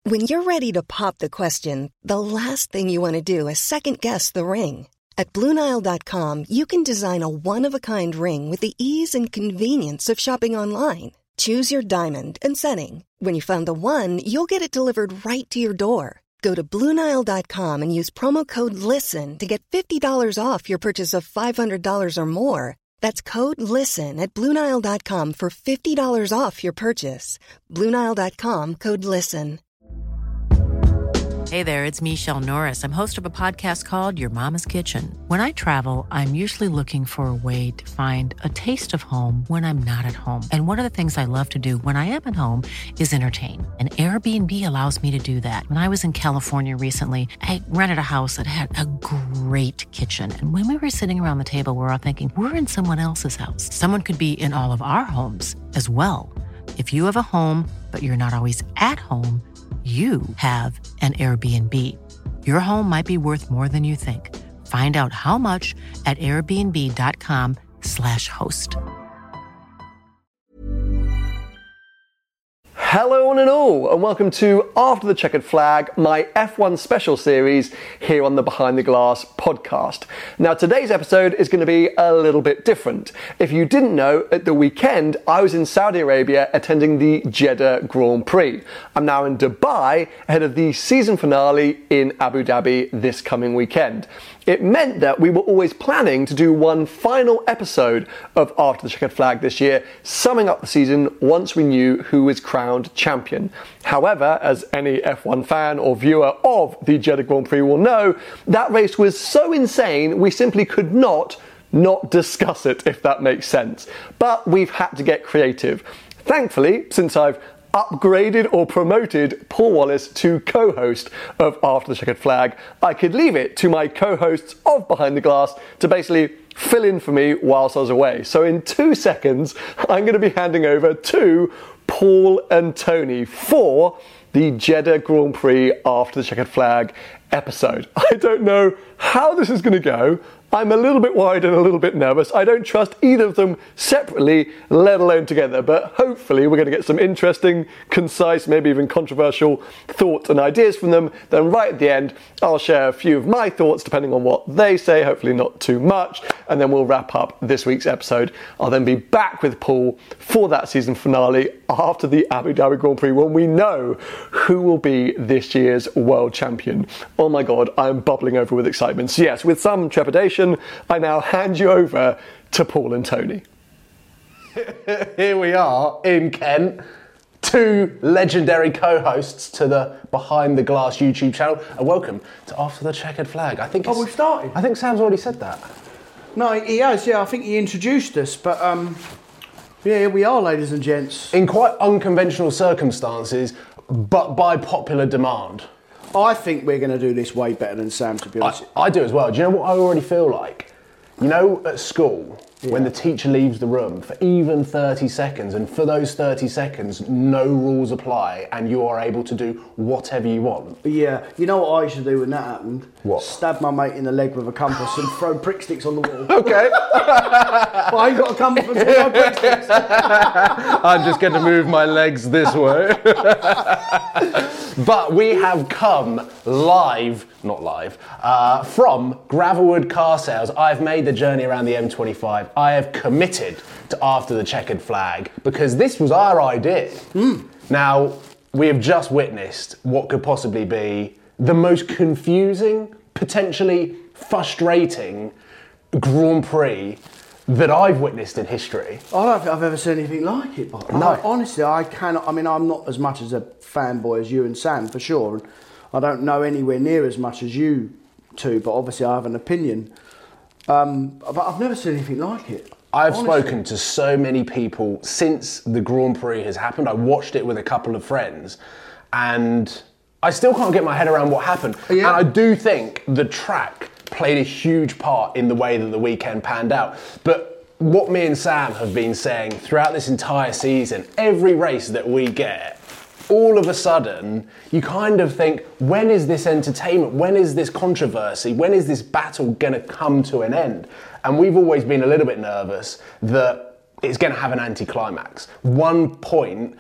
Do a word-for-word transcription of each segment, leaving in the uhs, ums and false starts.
When you're ready to pop the question, the last thing you want to do is second-guess the ring. At Blue Nile dot com, you can design a one-of-a-kind ring with the ease and convenience of shopping online. Choose your diamond and setting. When you find the one, you'll get it delivered right to your door. Go to Blue Nile dot com and use promo code LISTEN to get fifty dollars off your purchase of five hundred dollars or more. That's code LISTEN at Blue Nile dot com for fifty dollars off your purchase. Blue Nile dot com, code LISTEN. Hey there, it's Michelle Norris. I'm host of a podcast called Your Mama's Kitchen. When I travel, I'm usually looking for a way to find a taste of home when I'm not at home. And one of the things I love to do when I am at home is entertain. And Airbnb allows me to do that. When I was in California recently, I rented a house that had a great kitchen. And when we were sitting around the table, we were all thinking, we're in someone else's house. Someone could be in all of our homes as well. If you have a home, but you're not always at home, you have an Airbnb. Your home might be worth more than you think. Find out how much at airbnb.com slash host. Hello one and all, and welcome to After the Checkered Flag, my F one special series here on the Behind the Glass podcast. Now today's episode is going to be a little bit different. If you didn't know, at the weekend I was in Saudi Arabia attending the Jeddah Grand Prix. I'm now in Dubai ahead of the season finale in Abu Dhabi this coming weekend. It meant that we were always planning to do one final episode of After the Checkered Flag this year, summing up the season once we knew who was crowned champion. However, as any F one fan or viewer of the Jeddah Grand Prix will know, that race was so insane we simply could not not discuss it, if that makes sense. But we've had to get creative. Thankfully, since I've upgraded or promoted Paul Wallace to co-host of After the Checkered Flag, I could leave it to my co-hosts of Behind the Glass to basically fill in for me whilst I was away. So in two seconds, I'm going to be handing over to Paul and Tony for the Jeddah Grand Prix After the Checkered Flag episode. I don't know how this is going to go. I'm a little bit worried and a little bit nervous. I don't trust either of them separately, let alone together, but hopefully we're going to get some interesting, concise, maybe even controversial thoughts and ideas from them. Then right at the end, I'll share a few of my thoughts depending on what they say, hopefully not too much, and then we'll wrap up this week's episode. I'll then be back with Paul for that season finale after the Abu Dhabi Grand Prix when we know who will be this year's world champion. Oh my God, I'm bubbling over with excitement. So yes, with some trepidation, I now hand you over to Paul and Tony. Here we are in Kent, two legendary co-hosts to the Behind the Glass YouTube channel, and welcome to After the Checkered Flag. I think. Oh, we've started. I think Sam's already said that. No, he has. Yeah, I think he introduced us, but um, yeah, here we are, ladies and gents. In quite unconventional circumstances, but by popular demand. I think we're going to do this way better than Sam, to be honest. I, I do as well. Do you know what I already feel like? You know, at school, yeah. when the teacher leaves the room for even thirty seconds, and for those thirty seconds, no rules apply, and you are able to do whatever you want. Yeah. You know what I used to do when that happened? What? Stab my mate in the leg with a compass and throw prick sticks on the wall. Okay. Well, I ain't got a compass and throw prick sticks. I'm just going to move my legs this way. But we have come live, not live, uh, from Gravelwood Car Sales. I've made the journey around the M twenty-five. I have committed to After the Checkered Flag because this was our idea. Mm. Now, we have just witnessed what could possibly be the most confusing, potentially frustrating Grand Prix that I've witnessed in history. I don't think I've ever seen anything like it. But no. I, honestly, I cannot. I mean, I'm not as much as a fanboy as you and Sam, for sure. And I don't know anywhere near as much as you two, but obviously I have an opinion. Um, but I've never seen anything like it. I've honestly. spoken to so many people since the Grand Prix has happened. I watched it with a couple of friends, and I still can't get my head around what happened. Yeah. And I do think the track played a huge part in the way that the weekend panned out. But what me and Sam have been saying throughout this entire season, every race that we get, all of a sudden, you kind of think, when is this entertainment? When is this controversy? When is this battle going to come to an end? And we've always been a little bit nervous that it's going to have an anticlimax. One point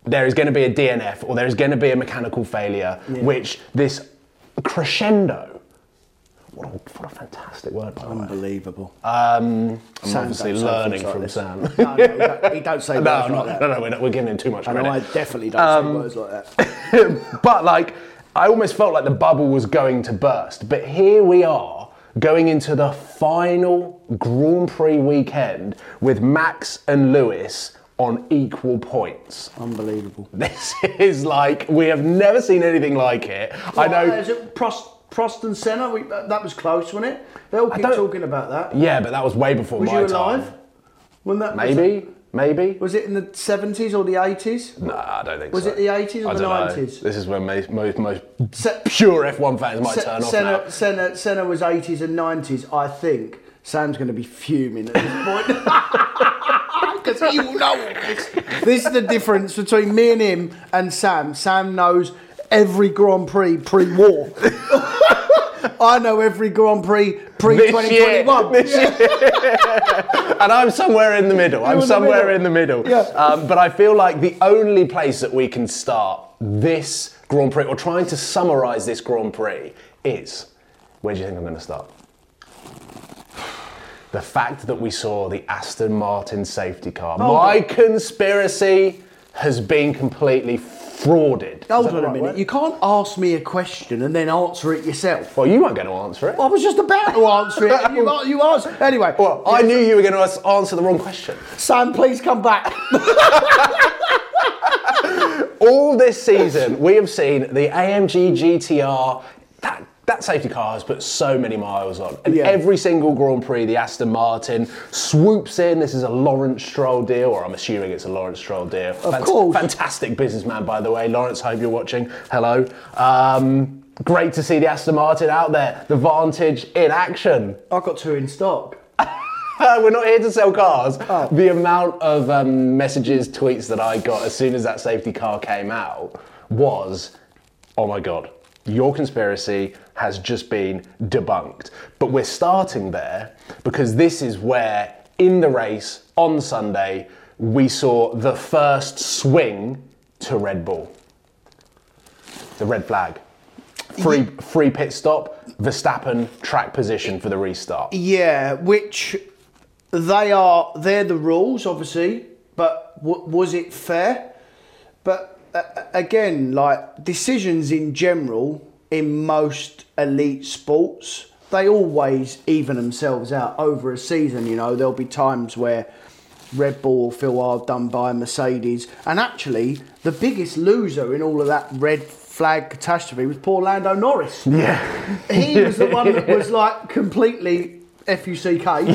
there is going to be a D N F or there is going to be a mechanical failure, yeah. which this crescendo, what a, what a fantastic word, by the way. Unbelievable. Um, I'm Sam obviously don't say learning things like from this. Sam. No, no, he don't, he don't say no, words no, like that. no, no, we're, not, we're giving him too much credit. I know, I definitely don't Um, say words like that. But like, I almost felt like the bubble was going to burst. But here we are, going into the final Grand Prix weekend with Max and Lewis on equal points. Unbelievable. This is like, we have never seen anything like it. Well, I know. Uh, is it Prost, Prost and Senna? We, that, that was close, wasn't it? They all keep don't- talking about that. Yeah, but that was way before Was my you time. alive? When that Maybe, was, maybe. was it in the seventies or the eighties? No, I don't think Was so. it the eighties or I the don't know. nineties? This is when most, most, most Se- pure F one fans might Se- turn off Senna, now. Senna, Senna was eighties and nineties, I think. Sam's going to be fuming at this point. Because he will know all this. This is the difference between me and him and Sam. Sam knows every Grand Prix pre-war. I know every Grand Prix pre twenty twenty-one. This year. And I'm somewhere in the middle. I'm in the somewhere middle. in the middle. Yeah. Um, but I feel like the only place that we can start this Grand Prix, or trying to summarise this Grand Prix, is, where do you think I'm going to start? The fact that we saw the Aston Martin safety car. Hold My on. conspiracy has been completely frauded. Hold Is that on the a right minute. word? You can't ask me a question and then answer it yourself. Well, you weren't going to answer it. I was just about to answer it. And you, you answered. Anyway. Well, I knew you were going to answer the wrong question. Sam, please come back. All this season, we have seen the A M G G T R, that, that safety car has put so many miles on. And Yeah. every single Grand Prix, the Aston Martin swoops in. This is a Lawrence Stroll deal, or I'm assuming it's a Lawrence Stroll deal. Of course. Fantastic businessman, by the way. Lawrence, hope you're watching. Hello. Um, great to see the Aston Martin out there. The Vantage in action. I've got two in stock. We're not here to sell cars. Oh. The amount of um, messages, tweets that I got as soon as that safety car came out was, oh my God, your conspiracy has just been debunked. But we're starting there because this is where, in the race on Sunday, we saw the first swing to Red Bull. The red flag. Free, free pit stop, Verstappen track position for the restart. Yeah, which they are, they're the rules, obviously, but w- was it fair? But uh, again, like decisions in general, in most elite sports, they always even themselves out over a season. You know, there'll be times where Red Bull will feel hard done by Mercedes. And actually, the biggest loser in all of that red flag catastrophe was poor Lando Norris. Yeah. He was the one that was like completely F U C K.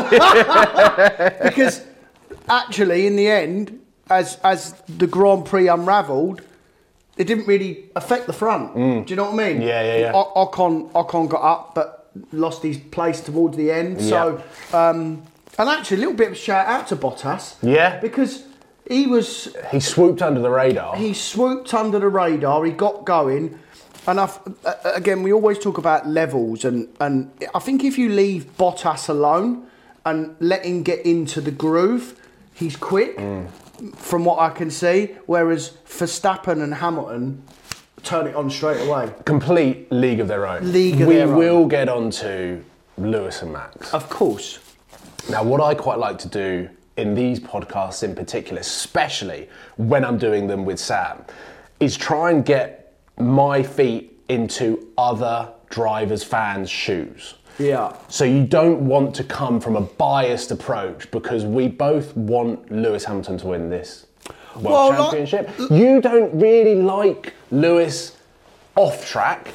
Because actually, in the end, as as the Grand Prix unravelled, it didn't really affect the front. Do you know what I mean? Yeah, yeah, yeah. O- Ocon, Ocon got up, but lost his place towards the end. So, um, and actually, a little bit of a shout out to Bottas. Yeah. Because he was, He swooped under the radar. he swooped under the radar. He got going. And I've, uh, again, we always talk about levels, and, and I think if you leave Bottas alone and let him get into the groove, he's quick, mm. from what I can see. Whereas Verstappen and Hamilton turn it on straight away. Complete league of their own. League of we their own. will get on to Lewis and Max. Of course. Now, what I quite like to do in these podcasts in particular, especially when I'm doing them with Sam, is try and get my feet into other drivers' fans' shoes. Yeah. So you don't want to come from a biased approach, because we both want Lewis Hamilton to win this World Well, like- Championship. You don't really like Lewis off track.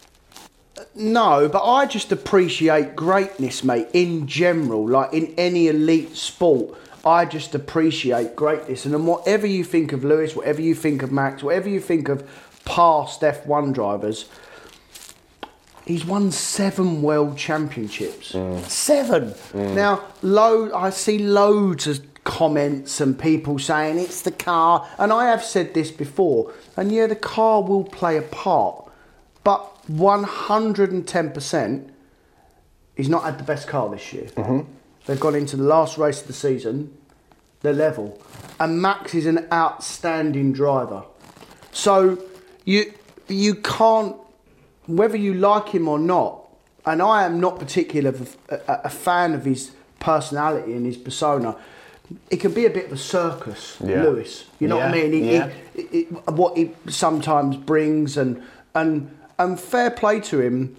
No, but I just appreciate greatness, mate, in general. Like in any elite sport, I just appreciate greatness. And then whatever you think of Lewis, whatever you think of Max, whatever you think of past F one drivers, he's won seven world championships. Mm. Seven. Mm. Now, lo- I see loads of comments and people saying it's the car. And I have said this before. And yeah, the car will play a part. But one hundred ten percent, he's not had the best car this year. Mm-hmm. They've gone into the last race of the season. the level. And Max is an outstanding driver. So you you can't, whether you like him or not, and I am not particularly a, a, a fan of his personality and his persona, it can be a bit of a circus, yeah. Lewis. You know yeah. what I mean? He, yeah. he, he, what he sometimes brings, and and and fair play to him.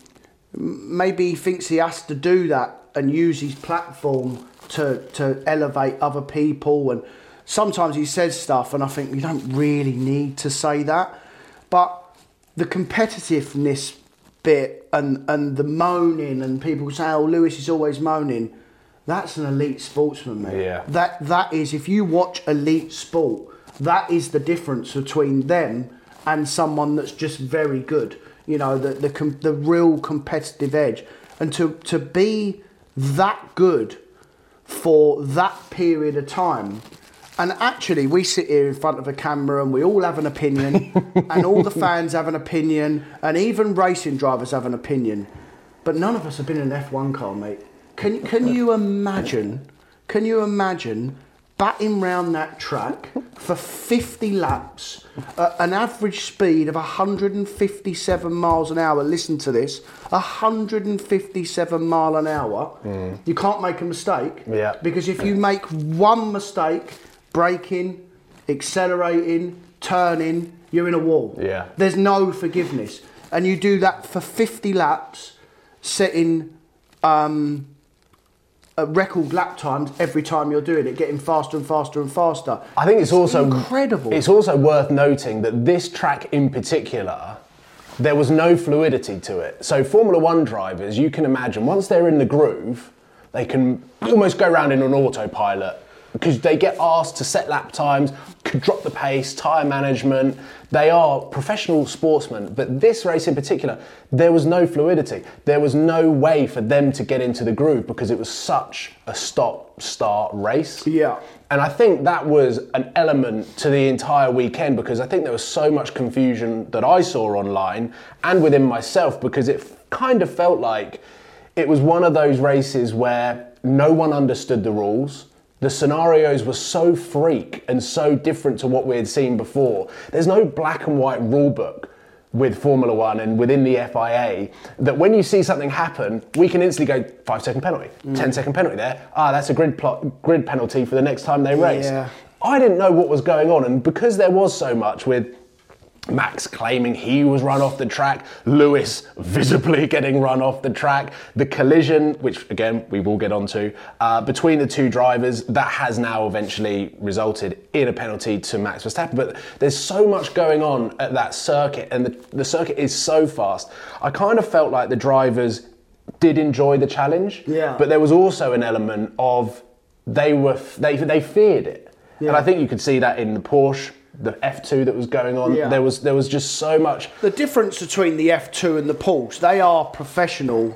Maybe he thinks he has to do that and use his platform to to elevate other people. And sometimes he says stuff, and I think you don't really need to say that. But the competitiveness bit and and the moaning, and people say, "Oh, Lewis is always moaning." That's an elite sportsman, mate. Yeah. That that is, if you watch elite sport, that is the difference between them and someone that's just very good. You know, the the com- the real competitive edge, and to to be that good for that period of time. And actually, we sit here in front of a camera and we all have an opinion, and all the fans have an opinion, and even racing drivers have an opinion. But none of us have been in an F one car, mate. Can can you imagine? Can you imagine batting round that track for fifty laps, at an average speed of one hundred fifty-seven miles an hour? Listen to this: one hundred fifty-seven mile an hour. Mm. You can't make a mistake. Yeah. Because if you make one mistake, braking, accelerating, turning, you're in a wall. Yeah. There's no forgiveness, and you do that for fifty laps, setting. Um, Uh, record lap times every time you're doing it, getting faster and faster and faster. I think it's, it's also incredible. It's also worth noting that this track in particular, there was no fluidity to it. So Formula One drivers, you can imagine, once they're in the groove, they can almost go around in an autopilot because they get asked to set lap times, could drop the pace, tyre management. They are professional sportsmen, but this race in particular, there was no fluidity. There was no way for them to get into the groove because it was such a stop-start race. Yeah. And I think that was an element to the entire weekend, because I think there was so much confusion that I saw online and within myself, because it kind of felt like it was one of those races where no one understood the rules. The scenarios were so freak and so different to what we had seen before. There's no black and white rule book with Formula One and within the F I A that when you see something happen, we can instantly go five second penalty, mm. ten second penalty there. Ah, that's a grid plot, grid penalty for the next time they race. Yeah. I didn't know what was going on, and because there was so much with Max claiming he was run off the track, Lewis visibly getting run off the track, the collision, which again we will get onto, uh, between the two drivers, that has now eventually resulted in a penalty to Max Verstappen. But there's so much going on at that circuit, and the, the circuit is so fast. I kind of felt like the drivers did enjoy the challenge, yeah. but there was also an element of they were they they feared it, yeah. and I think you could see that in the Porsche. The F two that was going on, yeah. there was there was just so much. The difference between the F two and the Porsche, they are professional.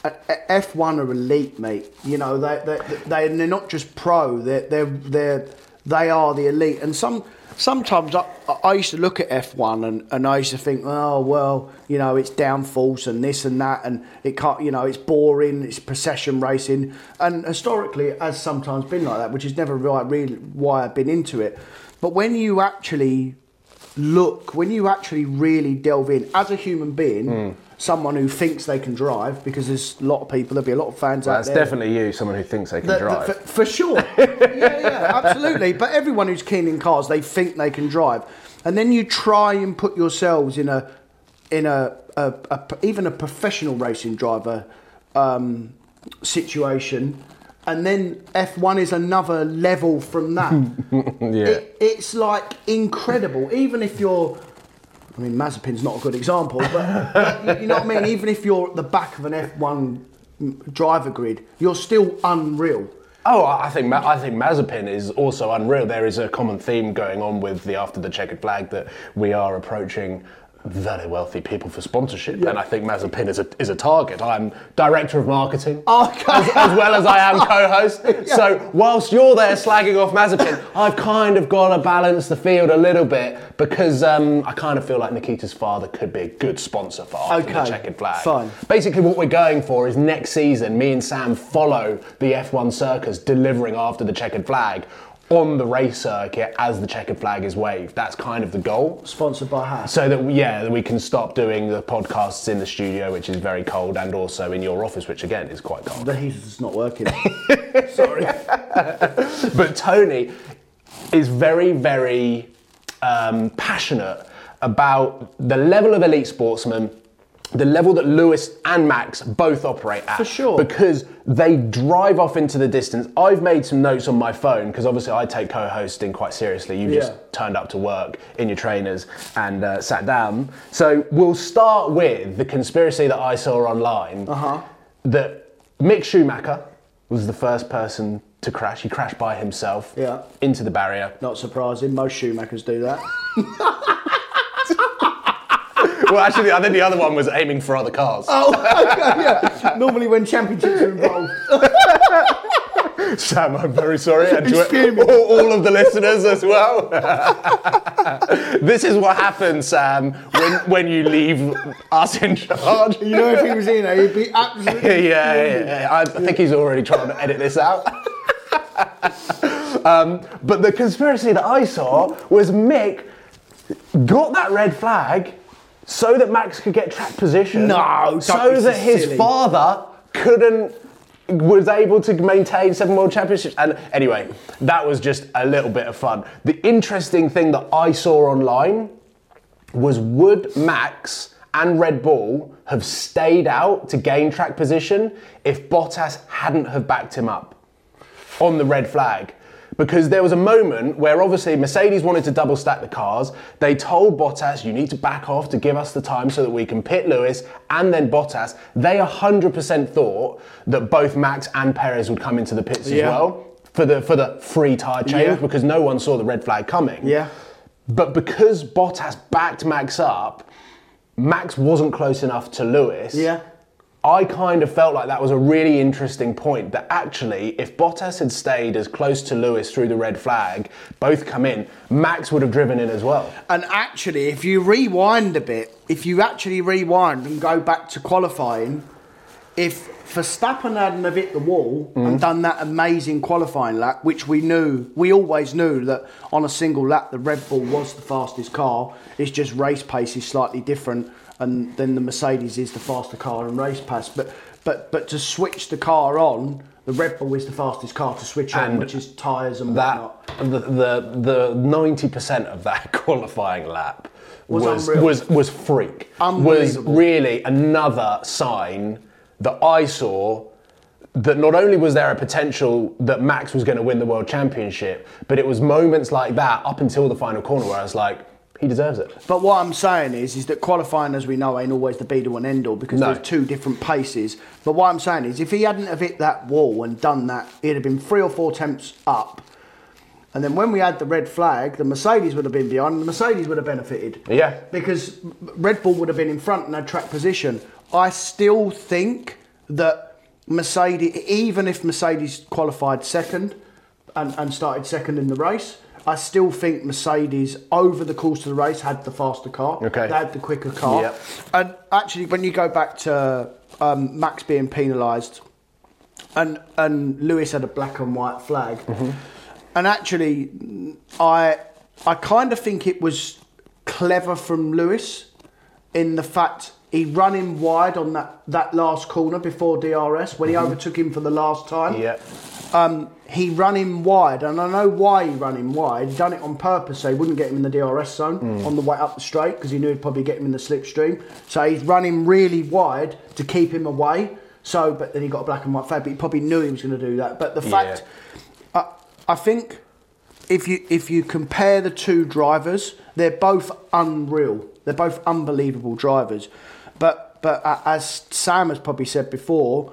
F one are elite, mate. You know, they they they they're not just pro. They're they're they're they are the elite. And some sometimes I, I used to look at F one and, and I used to think, oh well, you know, it's downforce and this and that, and it can't, you know, it's boring. It's procession racing, and historically it has sometimes been like that, which is never right, really why I've been into it. But when you actually look, when you actually really delve in, as a human being, mm. someone who thinks they can drive, because there's a lot of people, there'll be a lot of fans well, out there. That's definitely you, someone who thinks they can the, drive. The, for, for sure. yeah, yeah, absolutely. But everyone who's keen in cars, they think they can drive. And then you try and put yourselves in a, in a, a, a even a professional racing driver um, situation. And then F one is another level from that. yeah. It, it's like incredible. Even if you're, I mean, Mazepin's not a good example, but, but you know what I mean? Even if you're at the back of an F one driver grid, you're still unreal. Oh, I think I think Mazepin is also unreal. There is a common theme going on with the After the Checkered Flag that we are approaching very wealthy people for sponsorship, yeah. and I think Mazepin is a is a target. I'm director of marketing, oh, as, as well as I am co-host. yeah. So whilst you're there slagging off Mazepin, I've kind of got to balance the field a little bit, because um, I kind of feel like Nikita's father could be a good sponsor for After okay. the Checkered Flag. Fine. Basically, what we're going for is next season, me and Sam follow the F one circus delivering After the Checkered Flag on the race circuit as the checkered flag is waved. That's kind of the goal. Sponsored by Haas. So that, yeah, that we can stop doing the podcasts in the studio, which is very cold, and also in your office, which again is quite cold. The heater's not working. Sorry. But Tony is very, very um, passionate about the level of elite sportsman, the level that Lewis and Max both operate at. For sure. Because they drive off into the distance. I've made some notes on my phone, because obviously I take co-hosting quite seriously. You Yeah. just turned up to work in your trainers and uh, sat down. So we'll start with the conspiracy that I saw online, Uh-huh. that Mick Schumacher was the first person to crash. He crashed by himself Yeah. into the barrier. Not surprising. Most Schumachers do that. Well, actually, I think the other one was aiming for other cars. Oh, okay, yeah. Normally when championships are involved. Sam, I'm very sorry, and He's to fuming. all, all of the listeners as well. This is what happens, Sam, when, when you leave us in charge. You know, if he was in there, he'd be absolutely... yeah, yeah, yeah, I think he's already trying to edit this out. um, but the conspiracy that I saw was Mick got that red flag so that Max could get track position. No, don't so be that so his silly. father couldn't, was able to maintain seven world championships. And anyway, that was just a little bit of fun. The interesting thing that I saw online was, would Max and Red Bull have stayed out to gain track position if Bottas hadn't have backed him up on the red flag? Because there was a moment where obviously Mercedes wanted to double stack the cars. They told Bottas, you need to back off to give us the time so that we can pit Lewis and then Bottas. They one hundred percent thought that both Max and Perez would come into the pits Yeah. as well for the for the free tyre change, Yeah. because no one saw the red flag coming. Yeah. But because Bottas backed Max up, Max wasn't close enough to Lewis. Yeah. I kind of felt like that was a really interesting point, that actually, if Bottas had stayed as close to Lewis through the red flag, both come in, Max would have driven in as well. And actually, if you rewind a bit, if you actually rewind and go back to qualifying, if Verstappen hadn't have hit the wall Mm. and done that amazing qualifying lap, which we knew, we always knew that on a single lap the Red Bull was the fastest car, it's just race pace is slightly different, and then the Mercedes is the faster car in race pace. But but but to switch the car on, the Red Bull is the fastest car to switch on, And which is tyres and That whatnot. the the the ninety percent of that qualifying lap Was was unreal. was was freak. Was Unbelievable. really another sign that I saw that not only was there a potential that Max was going to win the World Championship, but it was moments like that up until the final corner where I was like, he deserves it. But what I'm saying is, is that qualifying, as we know, ain't always the be-all and end-all, because No. there's two different paces. But what I'm saying is, if he hadn't have hit that wall and done that, he'd have been three or four attempts up. And then when we had the red flag, the Mercedes would have been behind, and the Mercedes would have benefited. Yeah. Because Red Bull would have been in front and had track position. I still think that Mercedes, even if Mercedes qualified second and, and started second in the race, I still think Mercedes, over the course of the race, had the faster car. Okay. They had the quicker car. Yep. And actually, when you go back to um, Max being penalised, and and Lewis had a black and white flag, Mm-hmm. and actually, I I kind of think it was clever from Lewis in the fact he run him wide on that, that last corner before D R S when he overtook him for the last time. Yeah. Um, he run him wide, and I know why he run him wide. He'd done it on purpose so he wouldn't get him in the D R S zone on the way up the straight, because he knew he'd probably get him in the slipstream. So he's run him really wide to keep him away. So, but then he got a black and white flag, but he probably knew he was going to do that. But the fact, I, I think, if you if you compare the two drivers, they're both unreal. They're both unbelievable drivers. But but uh, as Sam has probably said before,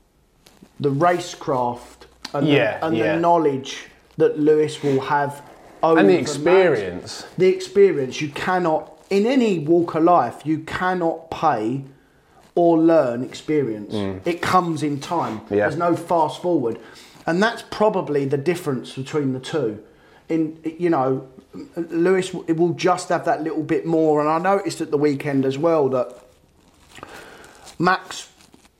the racecraft and, Yeah, the, and yeah. the knowledge that Lewis will have over And the Max, experience. the experience, you cannot, in any walk of life, you cannot pay or learn experience. It comes in time. Mm. Yeah. There's no fast forward. And that's probably the difference between the two. In, you know, Lewis w- will just have that little bit more. And I noticed at the weekend as well that Max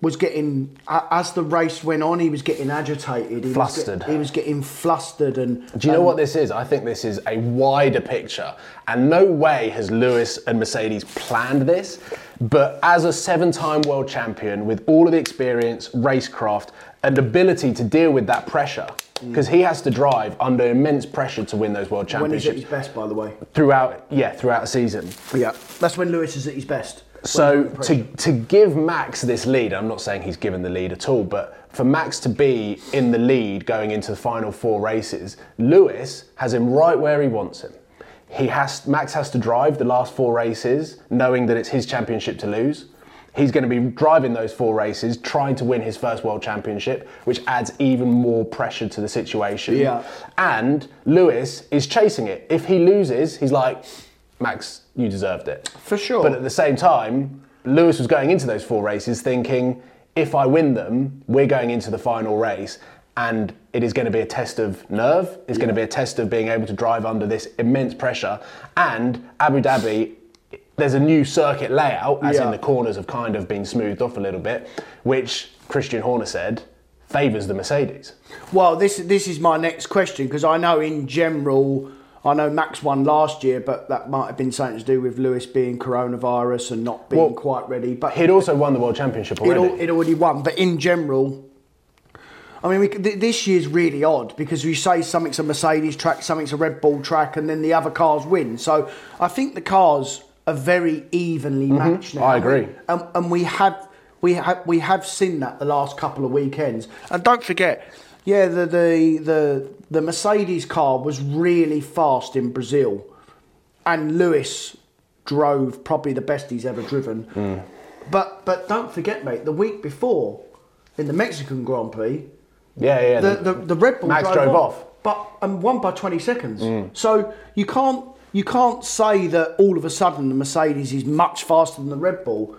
was getting, as the race went on, he was getting agitated. He Flustered. Was get, he was getting flustered. And do you know um, what this is? I think this is a wider picture. And no way has Lewis and Mercedes planned this. But as a seven-time world champion with all of the experience, racecraft, and ability to deal with that pressure, because he has to drive under immense pressure to win those world championships. When he's at his best, by the way. Throughout, yeah, throughout a season. Yeah, that's when Lewis is at his best. So to, to give Max this lead, I'm not saying he's given the lead at all, but for Max to be in the lead going into the final four races, Lewis has him right where he wants him. He has Max has to drive the last four races, knowing that it's his championship to lose. He's going to be driving those four races, trying to win his first world championship, which adds even more pressure to the situation. Yeah. And Lewis is chasing it. If he loses, he's like, Max, you deserved it. For sure. But at the same time, Lewis was going into those four races thinking, if I win them, we're going into the final race. And it is going to be a test of nerve. It's yeah. going to be a test of being able to drive under this immense pressure. And Abu Dhabi, there's a new circuit layout, as yeah. in the corners have kind of been smoothed off a little bit, which Christian Horner said favours the Mercedes. Well, this this is my next question, because I know in general, I know Max won last year, but that might have been something to do with Lewis being coronavirus and not being well, quite ready. But he'd also won the World Championship already. He'd, he'd already won, but in general, I mean, we, th- this year's really odd because we say something's a Mercedes track, something's a Red Bull track, and then the other cars win. So I think the cars are very evenly mm-hmm. matched now. I agree, and, and we have we have we have seen that the last couple of weekends. And don't forget, yeah, the the the, the Mercedes car was really fast in Brazil, and Lewis drove probably the best he's ever driven. Mm. But but don't forget, mate, the week before in the Mexican Grand Prix. Yeah, yeah. The, the, the Red Bull Max drove, drove off, off, but and won by twenty seconds. Mm. So you can't you can't say that all of a sudden the Mercedes is much faster than the Red Bull.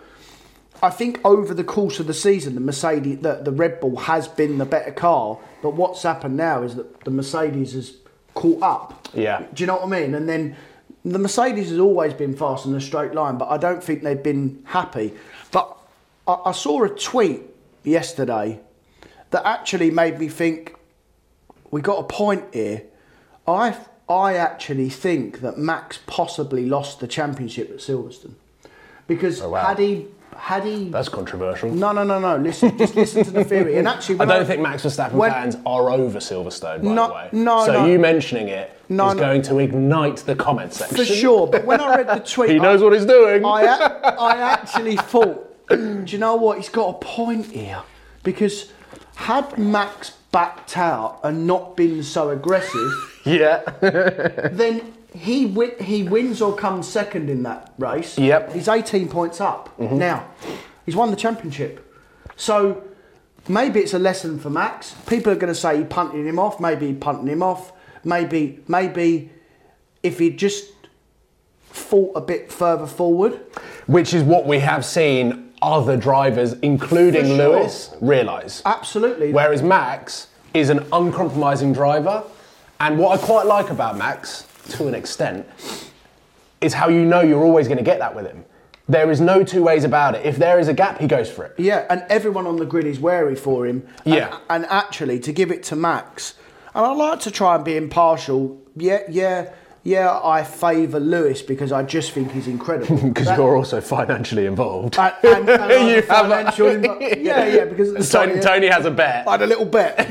I think over the course of the season, the Mercedes, the, the Red Bull has been the better car. But what's happened now is that the Mercedes has caught up. Yeah. Do you know what I mean? And then the Mercedes has always been fast in a straight line, but I don't think they've been happy. But I, I saw a tweet yesterday that actually made me think, we got a point here. I I actually think that Max possibly lost the championship at Silverstone. Because oh, wow. had he... Had he... That's controversial. No, no, no, no. Listen, just listen to the theory. And actually, I don't I, think Max Verstappen when, fans are over Silverstone, by no, the way. No, so no. you mentioning it no, is no. going to ignite the comment section. For sure. But when I read the tweet... he knows I, what he's doing. I, I actually thought, do you know what? He's got a point here. Because had Max backed out and not been so aggressive... yeah. then... He win, he wins or comes second in that race. Yep. He's eighteen points up. Mm-hmm. Now, he's won the championship. So, maybe it's a lesson for Max. People are going to say he punted him off. Maybe he punted him off. Maybe, maybe if he just fought a bit further forward. Which is what we have seen other drivers, including sure. Lewis, realise. Absolutely. Whereas Max is an uncompromising driver. And what I quite like about Max... to an extent, is how you know you're always going to get that with him. There is no two ways about it. If there is a gap, he goes for it. Yeah, and everyone on the grid is wary for him. Yeah. And, and actually, to give it to Max, and I like to try and be impartial, yeah, yeah, yeah, I favour Lewis because I just think he's incredible. Because you're also financially involved. And, and, and you financial have a... invo- yeah, yeah, because... Tony, Tony has a bet. I had a little bet.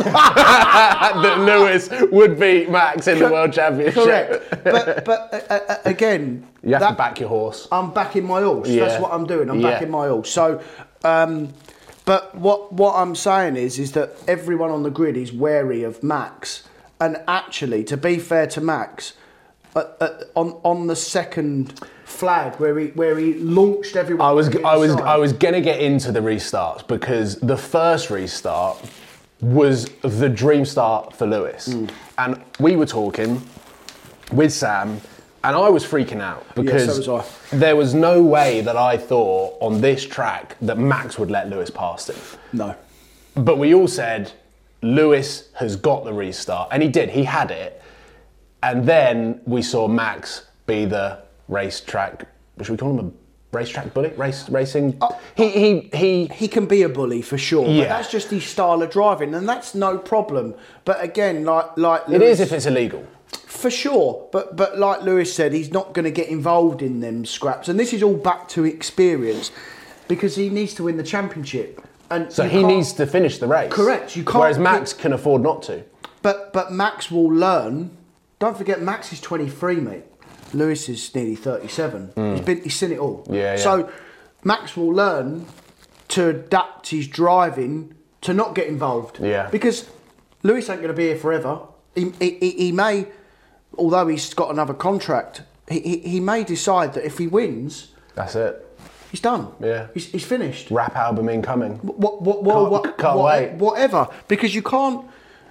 that Lewis would beat Max in the World Championship. Correct. But, but uh, uh, again... You have that, to back your horse. I'm backing my horse. Yeah. That's what I'm doing. I'm yeah. backing my horse. So... Um, but what what I'm saying is, is that everyone on the grid is wary of Max. And actually, to be fair to Max... Uh, uh, on on the second flag where he where he launched everyone. I was I was I was gonna get into the restarts because the first restart was the dream start for Lewis, mm. and we were talking with Sam, and I was freaking out because yeah, so was I. There was no way that I thought on this track that Max would let Lewis past him. No, but we all said Lewis has got the restart, and he did. He had it. And then we saw Max be the racetrack, should we call him racetrack bully, race racing. Uh, he he he he can be a bully for sure. Yeah. But that's just his style of driving, and that's no problem. But again, like like Lewis, it is if it's illegal. For sure, but but like Lewis said, he's not going to get involved in them scraps, and this is all back to experience, because he needs to win the championship, and so he needs to finish the race. Correct. You can't. Whereas Max can afford not to. But but Max will learn. Don't forget, Max is twenty-three, mate. Lewis is nearly thirty-seven. Mm. He's been he's seen it all. Yeah, yeah. So Max will learn to adapt his driving to not get involved. Yeah. Because Lewis ain't going to be here forever. He, he, he may, although he's got another contract, he, he, he may decide that if he wins, that's it. He's done. Yeah. He's, he's finished. Rap album incoming. What, what, what, can't, what, can't what, wait. Whatever. Because you can't...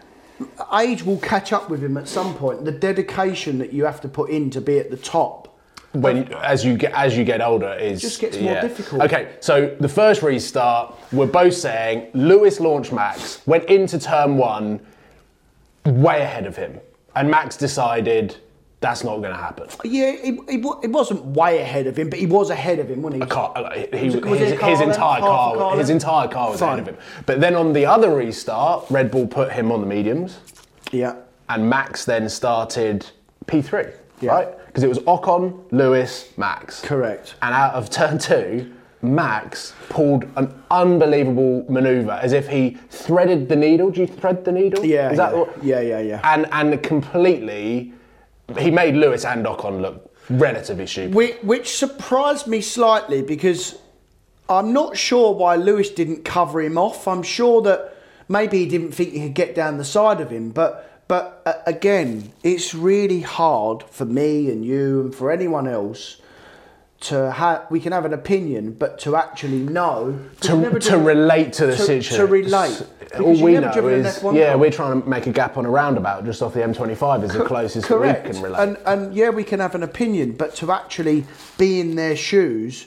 Age will catch up with him at some point. The dedication that you have to put in to be at the top. When as you get as you get older is just gets more yeah. difficult. Okay, so the first restart, we're both saying Lewis launched Max, went into turn one way ahead of him, and Max decided that's not going to happen. Yeah, it, it, it wasn't way ahead of him, but he was ahead of him, wasn't he? A car, he, was, was his, it car his then? entire Half car, car his then? entire car was Fine. ahead of him. But then on the other restart, Red Bull put him on the mediums. Yeah. And Max then started P three, yeah. right? Because it was Ocon, Lewis, Max. Correct. And out of turn two, Max pulled an unbelievable manoeuvre, as if he threaded the needle. Do you thread the needle? Yeah. Is that yeah. what? yeah, yeah, yeah. And and completely, he made Lewis and Ocon look relatively stupid. Which, which surprised me slightly, because I'm not sure why Lewis didn't cover him off. I'm sure that maybe he didn't think he could get down the side of him, but but uh, again, it's really hard for me and you and for anyone else to have. We can have an opinion, but to actually know to, to relate to the to, situation. To relate. All we know is yeah, we're trying to make a gap on a roundabout just off the M twenty-five is the closest that we can relate. And and yeah, we can have an opinion, but to actually be in their shoes.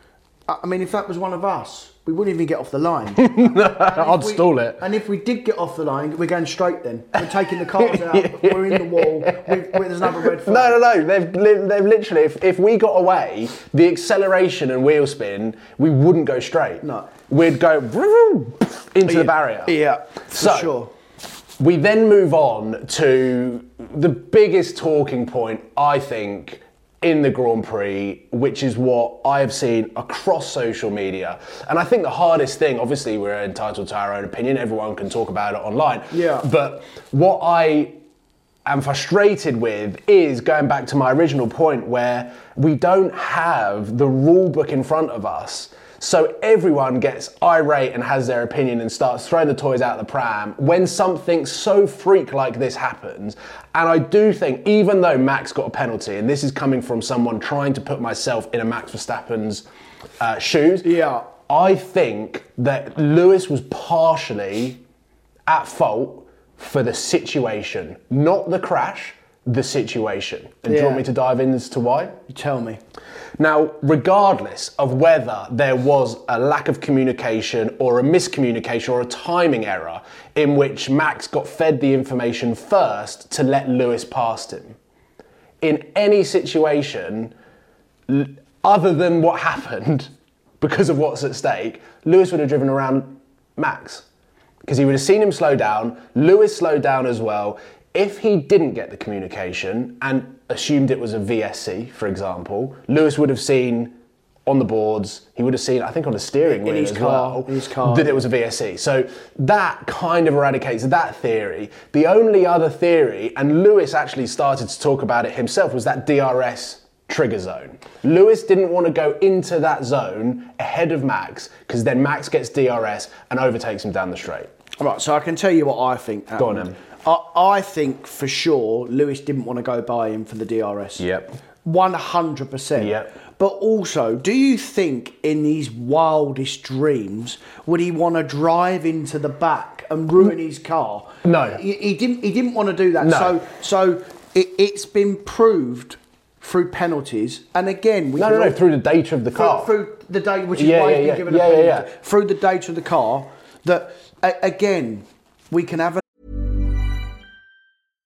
I mean, if that was one of us, we wouldn't even get off the line. I'd we, stall it. And if we did get off the line, we're going straight then. We're taking the cars out, yeah. We're in the wall, we're, we're, there's another red flag. No, no, no, they've, they've literally, if, if we got away, the acceleration and wheel spin, we wouldn't go straight. No. We'd go into yeah. the barrier. Yeah, for so, sure. We then move on to the biggest talking point, I think, in the Grand Prix, which is what I have seen across social media. And I think the hardest thing, obviously we're entitled to our own opinion, everyone can talk about it online. Yeah. But what I am frustrated with is going back to my original point where we don't have the rule book in front of us. So everyone gets irate and has their opinion and starts throwing the toys out the pram when something so freak like this happens. And I do think, even though Max got a penalty, and this is coming from someone trying to put myself in a Max Verstappen's uh, shoes, yeah. I think that Lewis was partially at fault for the situation, not the crash, the situation. And yeah. do you want me to dive in as to why? You tell me. Now, regardless of whether there was a lack of communication or a miscommunication or a timing error in which Max got fed the information first to let Lewis past him, in any situation other than what happened because of what's at stake, Lewis would have driven around Max because he would have seen him slow down. Lewis slowed down as well. If he didn't get the communication and assumed it was a V S C, for example, Lewis would have seen on the boards, he would have seen, I think on the steering wheel as car, well, in his car. that it was a V S C. So that kind of eradicates that theory. The only other theory, and Lewis actually started to talk about it himself, was that D R S trigger zone. Lewis didn't want to go into that zone ahead of Max because then Max gets D R S and overtakes him down the straight. All right, so I can tell you what I think happened. Go on, then. I, I think for sure Lewis didn't want to go by him for the D R S. Yep. one hundred percent. Yep. But also, do you think in his wildest dreams would he want to drive into the back and ruin his car? No. He, he didn't. He didn't want to do that. No. So, so it, it's been proved through penalties, and again, we No, can no, no, all- through the data of the through, car. through the data, which is Yeah, why yeah, he's yeah. been given a Yeah, yeah, penalty. yeah. Through the data of the car, that a, again we can have a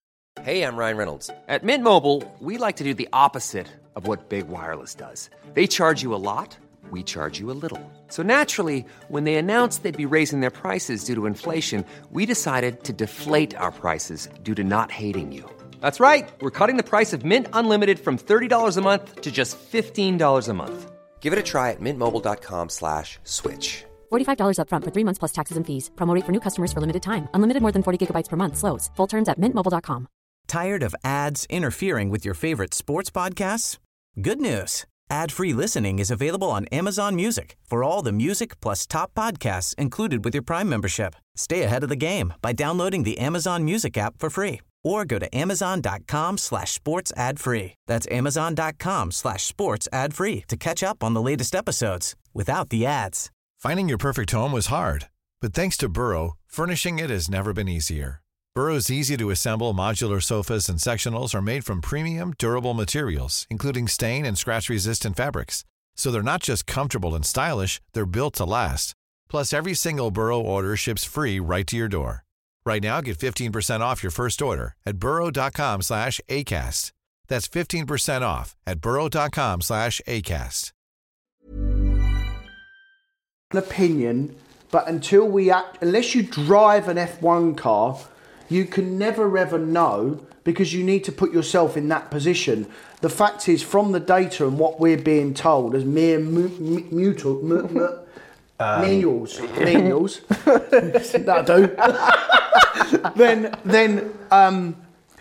Hey, I'm Ryan Reynolds. At Mint Mobile, we like to do the opposite of what Big Wireless does. They charge you a lot, we charge you a little. So naturally, when they announced they'd be raising their prices due to inflation, we decided to deflate our prices due to not hating you. That's right. We're cutting the price of Mint Unlimited from thirty dollars a month to just fifteen dollars a month. Give it a try at mintmobile.com slash switch. forty-five dollars up front for three months plus taxes and fees. Promo rate for new customers for limited time. Unlimited more than forty gigabytes per month. Slows full terms at mint mobile dot com. Tired of ads interfering with your favorite sports podcasts? Good news. Ad-free listening is available on Amazon Music for all the music plus top podcasts included with your Prime membership. Stay ahead of the game by downloading the Amazon Music app for free or go to amazon.com slash sports ad free. That's amazon.com slash sports ad free to catch up on the latest episodes without the ads. Finding your perfect home was hard, but thanks to Burrow, furnishing it has never been easier. Burrow's easy-to-assemble modular sofas and sectionals are made from premium, durable materials, including stain and scratch-resistant fabrics. So they're not just comfortable and stylish, they're built to last. Plus, every single Burrow order ships free right to your door. Right now, get fifteen percent off your first order at burrow.com slash ACAST. That's fifteen percent off at burrow.com slash ACAST. An opinion, but until we act, unless you drive an F one car, you can never ever know because you need to put yourself in that position. The fact is, from the data and what we're being told as mere mu- mu- mutual, mu- mu- um. manuals, manuals, that'll do. then, then um,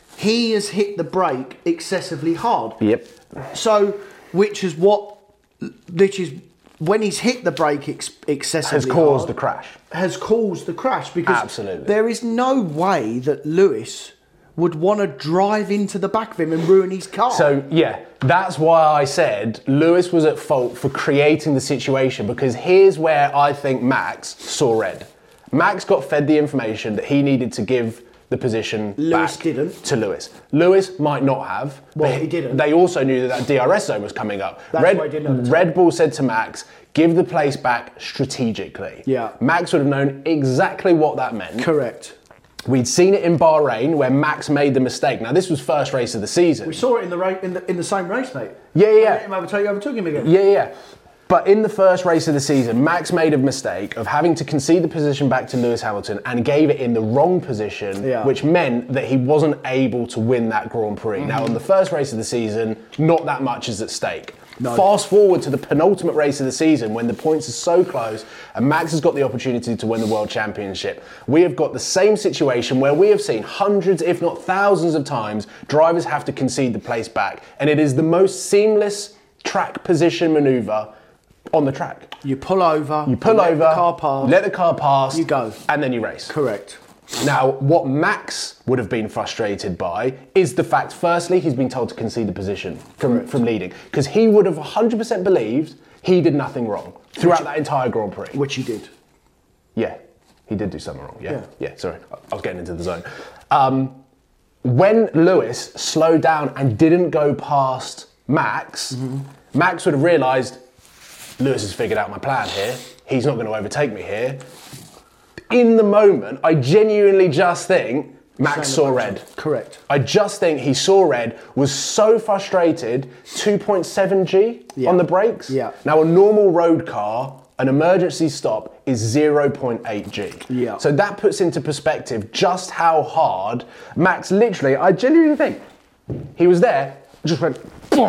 he has hit the brake excessively hard. Yep. So, which is what, which is. When he's hit the brake ex- excessively has caused hard, the crash. Has caused the crash because Absolutely. there is no way that Lewis would want to drive into the back of him and ruin his car. So, yeah, that's why I said Lewis was at fault for creating the situation, because here's where I think Max saw red. Max got fed the information that he needed to give the position Lewis back didn't. to Lewis. Lewis might not have. Well, but he didn't. They also knew that that D R S zone was coming up. That's Red, why he didn't know. Red Bull said to Max, give the place back strategically. Yeah. Max would have known exactly what that meant. Correct. We'd seen it in Bahrain where Max made the mistake. Now, this was first race of the season. We saw it in the ra- in the in the same race, mate. Yeah, yeah, yeah. Him overtake, you overtook him again. Yeah, yeah. But in the first race of the season, Max made a mistake of having to concede the position back to Lewis Hamilton and gave it in the wrong position, Yeah. which meant that he wasn't able to win that Grand Prix. Mm-hmm. Now, in the first race of the season, not that much is at stake. No. Fast forward to the penultimate race of the season when the points are so close and Max has got the opportunity to win the World Championship. We have got the same situation where we have seen hundreds, if not thousands of times, drivers have to concede the place back. And it is the most seamless track position manoeuvre on the track. You pull over, you pull you over, let the car pass, let the car pass, you go, and then you race. Correct. Now, what Max would have been frustrated by is the fact, firstly, he's been told to concede the position from, from leading, because he would have one hundred percent believed he did nothing wrong throughout which, that entire Grand Prix. Which he did. Yeah, he did do something wrong. Yeah, yeah, yeah sorry, I was getting into the zone. Um, when Lewis slowed down and didn't go past Max, mm-hmm. Max would have realised, Lewis has figured out my plan here. He's not going to overtake me here. In the moment, I genuinely just think Max saw red. Correct. I just think he saw red, was so frustrated, two point seven G yeah. on the brakes. Yeah. Now, a normal road car, an emergency stop is zero point eight G. Yeah. So that puts into perspective just how hard Max literally, I genuinely think, he was there, just went,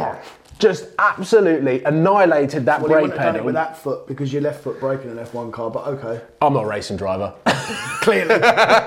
just absolutely annihilated that well, brake pedal. Well, you wouldn't have done it with that foot because your left foot braking an F one car, but okay. I'm not a racing driver. Clearly. But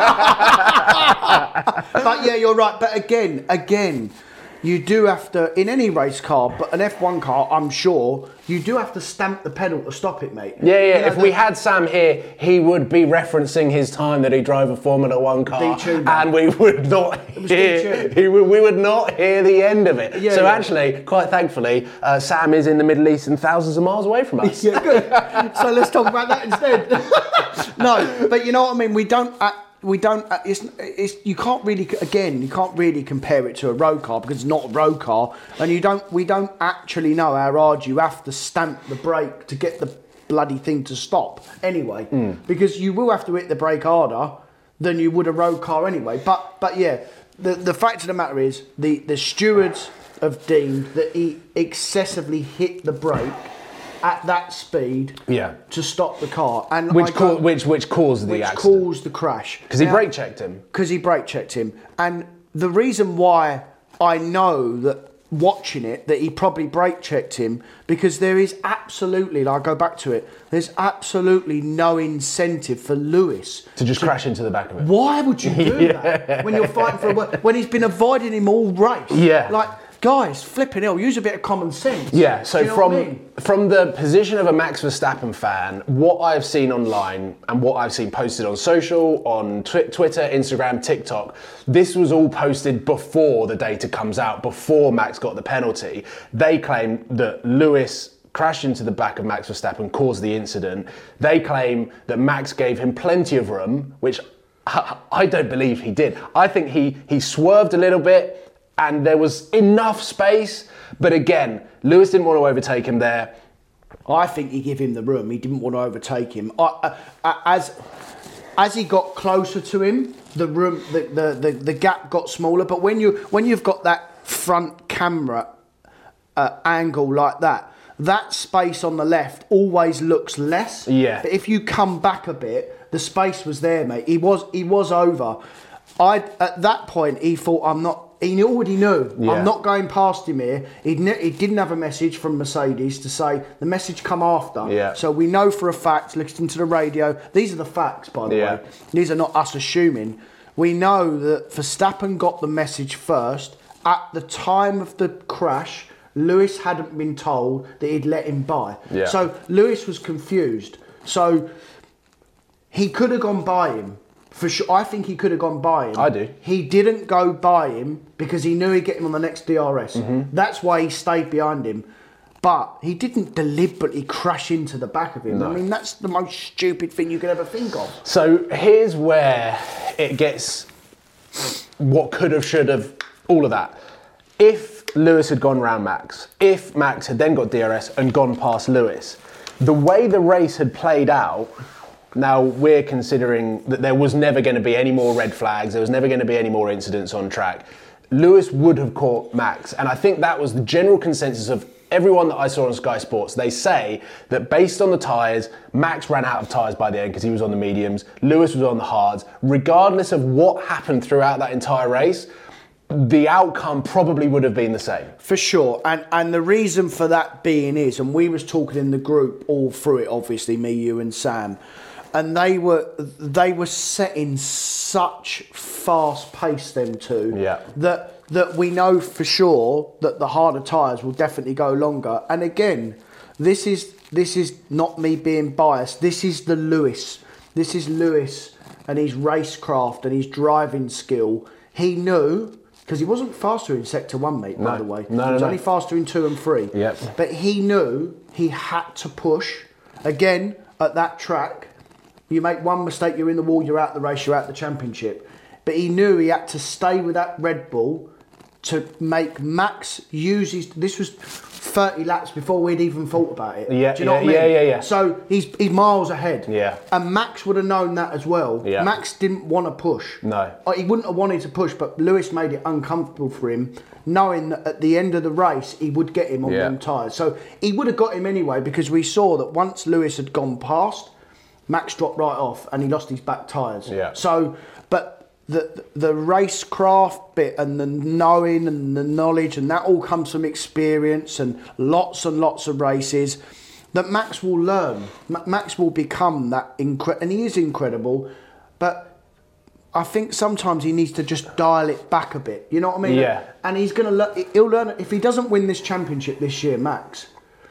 yeah, you're right. But again, again, you do have to, in any race car, but an F one car, I'm sure, you do have to stamp the pedal to stop it, mate. Yeah, yeah. You know, if we had Sam here, he would be referencing his time that he drove a Formula One car, D-tuned, and we would not hear. He would, we would not hear the end of it. Yeah, so yeah. actually, quite thankfully, uh, Sam is in the Middle East and thousands of miles away from us. Yeah, good. So let's talk about that instead. No, but you know what I mean. We don't. Uh, We don't. Uh, it's, it's. You can't really. Again, you can't really compare it to a road car because it's not a road car, and you don't. We don't actually know how hard you have to stamp the brake to get the bloody thing to stop. Anyway, mm. because you will have to hit the brake harder than you would a road car anyway. But but yeah, the, the fact of the matter is, the, the stewards have deemed that he excessively hit the brake at that speed yeah. to stop the car. And which, I ca- which, which caused the which accident. Which caused the crash. Because he brake checked him. Because he brake checked him. And the reason why I know that watching it, that he probably brake checked him, because there is absolutely, like, I go back to it, there's absolutely no incentive for Lewis to just to, crash into the back of it. Why would you do yeah. that when you're fighting for a word, when he's been avoiding him all race? Yeah. Like, guys, flipping hell, use a bit of common sense. Yeah, so you know from I mean? from the position of a Max Verstappen fan, what I've seen online and what I've seen posted on social, on tw- Twitter, Instagram, TikTok, this was all posted before the data comes out, before Max got the penalty. They claim that Lewis crashed into the back of Max Verstappen, caused the incident. They claim that Max gave him plenty of room, which I, I don't believe he did. I think he he swerved a little bit, and there was enough space, but again, Lewis didn't want to overtake him there. I think he gave him the room. He didn't want to overtake him. I, uh, as as he got closer to him, the room, the, the, the, the gap got smaller. But when you when you've got that front camera uh, angle like that, that space on the left always looks less. Yeah. But if you come back a bit, the space was there, mate. He was he was over. I at that point he thought, I'm not. He already knew, yeah. I'm not going past him here. He he didn't have a message from Mercedes to say, the message come after. Yeah. So we know for a fact, listening to the radio, these are the facts, by the yeah. way. These are not us assuming. We know that Verstappen got the message first. At the time of the crash, Lewis hadn't been told that he'd let him by. Yeah. So Lewis was confused. So he could have gone by him. For sure, I think he could have gone by him. I do. He didn't go by him because he knew he'd get him on the next D R S. Mm-hmm. That's why he stayed behind him. But he didn't deliberately crash into the back of him. No. I mean, that's the most stupid thing you could ever think of. So here's where it gets what could have, should have, all of that. If Lewis had gone round Max, if Max had then got D R S and gone past Lewis, the way the race had played out, now we're considering that there was never going to be any more red flags, there was never going to be any more incidents on track. Lewis would have caught Max, and I think that was the general consensus of everyone that I saw on Sky Sports. They say that based on the tyres, Max ran out of tyres by the end because he was on the mediums, Lewis was on the hards. Regardless of what happened throughout that entire race, the outcome probably would have been the same. For sure, and and the reason for that being is, and we was talking in the group all through it, obviously, me, you and Sam, and they were they were setting such fast pace, them two, yeah. that that we know for sure that the harder tyres will definitely go longer. And again, this is this is not me being biased. This is the Lewis. This is Lewis and his racecraft and his driving skill. He knew, because he wasn't faster in sector one, mate, no. by the way. No, he was no, only no. faster in two and three. Yep. But he knew he had to push. Again, at that track, you make one mistake, you're in the wall, you're out the race, you're out the championship. But he knew he had to stay with that Red Bull to make Max use his... This was thirty laps before we'd even thought about it. Yeah, Do you know yeah, what I mean? yeah, yeah, yeah. So he's, he's miles ahead. Yeah. And Max would have known that as well. Yeah. Max didn't want to push. No. Uh, He wouldn't have wanted to push, but Lewis made it uncomfortable for him, knowing that at the end of the race, he would get him on Yeah. them tyres. So he would have got him anyway, because we saw that once Lewis had gone past, Max dropped right off and he lost his back tyres. Yeah. So, but the the racecraft bit and the knowing and the knowledge, and that all comes from experience and lots and lots of races that Max will learn. Ma- Max will become that incredible, and he is incredible, but I think sometimes he needs to just dial it back a bit. You know what I mean? Yeah. And he's gonna learn. He'll learn if he doesn't win this championship this year, Max.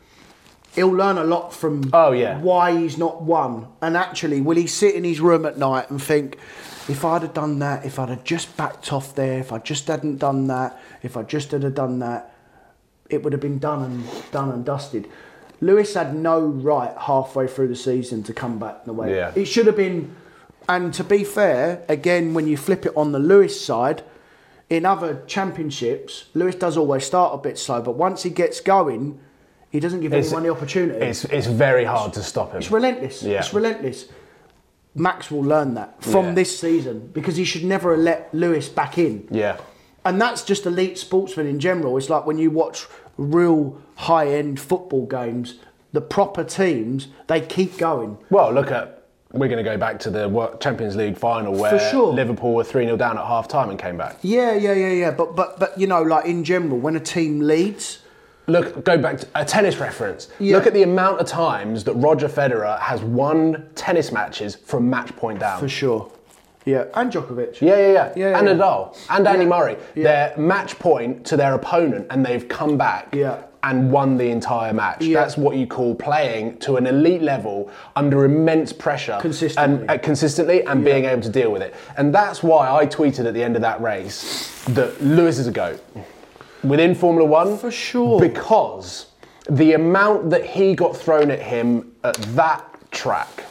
He'll learn a lot from Oh, yeah. why he's not won. And actually, will he sit in his room at night and think, if I'd have done that, if I'd have just backed off there, if I just hadn't done that, if I just had have done that, it would have been done and done and dusted. Lewis had no right halfway through the season to come back the way. Yeah. It should have been, and to be fair, again, when you flip it on the Lewis side, in other championships, Lewis does always start a bit slow, but once he gets going, he doesn't give It's- anyone the opportunity. It's it's very hard to stop him. It's relentless. Yeah. It's relentless. Max will learn that from Yeah. this season because he should never have let Lewis back in. Yeah. And that's just elite sportsmen in general. It's like when you watch real high-end football games, the proper teams, they keep going. Well, look at, we're going to go back to the Wor- Champions League final where sure. Liverpool were three nil down at half-time and came back. Yeah, yeah, yeah, yeah. But, but, but you know, like in general, when a team leads... Look, go back to a tennis reference. Yeah. Look at the amount of times that Roger Federer has won tennis matches from match point down. For sure. Yeah, and Djokovic. Yeah, yeah, yeah. yeah and yeah. Nadal. And Andy Yeah. Murray. Yeah. They're match point to their opponent and they've come back Yeah. and won the entire match. Yeah. That's what you call playing to an elite level under immense pressure. Consistently. And, uh, consistently and Yeah. being able to deal with it. And that's why I tweeted at the end of that race that Lewis is a GOAT. Within Formula One. For sure. Because the amount that he got thrown at him at that track,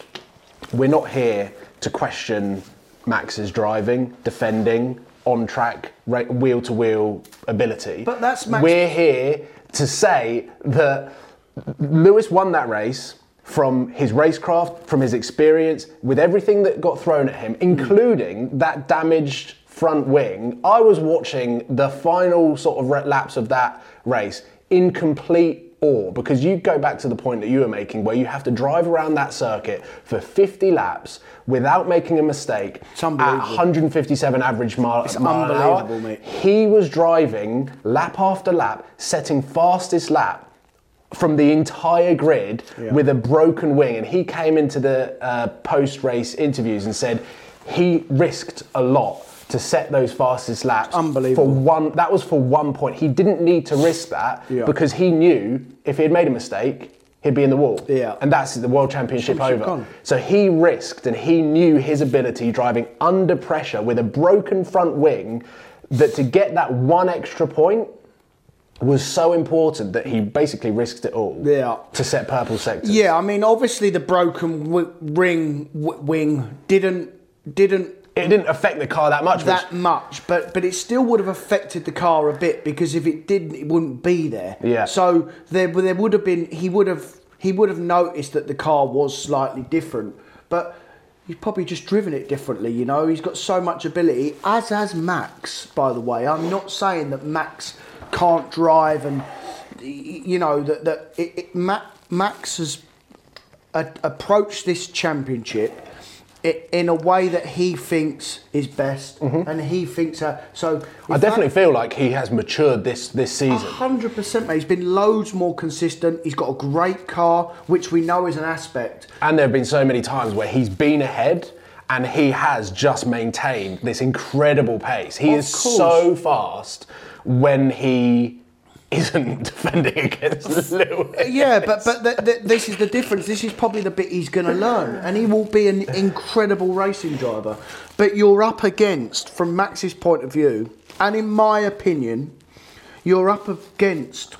we're not here to question Max's driving, defending, on track, wheel to wheel ability. But that's Max. We're here to say that Lewis won that race from his racecraft, from his experience, with everything that got thrown at him, including that damaged front wing. I was watching the final sort of laps of that race in complete awe, because you go back to the point that you were making where you have to drive around that circuit for fifty laps without making a mistake It's unbelievable. at one hundred fifty-seven average mile, It's mile an hour. unbelievable, mate. He was driving lap after lap, setting fastest lap from the entire grid Yeah. with a broken wing, and he came into the uh, post-race interviews and said he risked a lot to set those fastest laps. Unbelievable. For one, that was for one point. He didn't need to risk that Yeah. because he knew if he had made a mistake, he'd be in the wall. Yeah. And that's the World Championship, Championship over. gone. So he risked, and he knew his ability driving under pressure with a broken front wing, that to get that one extra point was so important that he basically risked it all Yeah. to set purple sectors. Yeah, I mean, obviously the broken w- ring w- wing didn't didn't It didn't affect the car that much. that which, much, but but it still would have affected the car a bit, because if it didn't, it wouldn't be there. Yeah. So there there would have been he would have he would have noticed that the car was slightly different, but he's probably just driven it differently. You know, he's got so much ability, as has Max. By the way, I'm not saying that Max can't drive, and you know that that it, it, Ma- Max has a, approached this championship It, in a way that he thinks is best, Mm-hmm. and he thinks uh, so. I definitely feel like he has matured this this season. Hundred percent, mate. He's been loads more consistent. He's got a great car, which we know is an aspect. And there have been so many times where he's been ahead and he has just maintained this incredible pace. He Of is course. so fast when he isn't defending against Lewis. Yeah, but but th- th- this is the difference. This is probably the bit he's going to learn, and he will be an incredible racing driver. But you're up against, from Max's point of view, and in my opinion, you're up against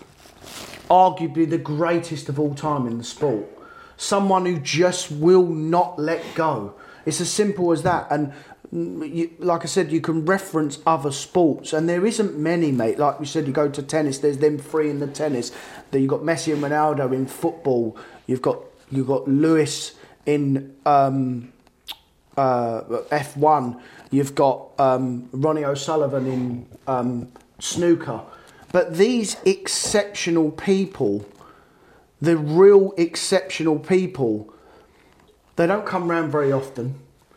arguably the greatest of all time in the sport. Someone who just will not let go. It's as simple as that. And you, like I said, you can reference other sports, and there isn't many, mate. Like we said, you go to tennis. There's them three in the tennis. Then you've got Messi and Ronaldo in football. You've got you've got Lewis in um, uh, F one. You've got um, Ronnie O'Sullivan in um, snooker. But these exceptional people, the real exceptional people, they don't come round very often.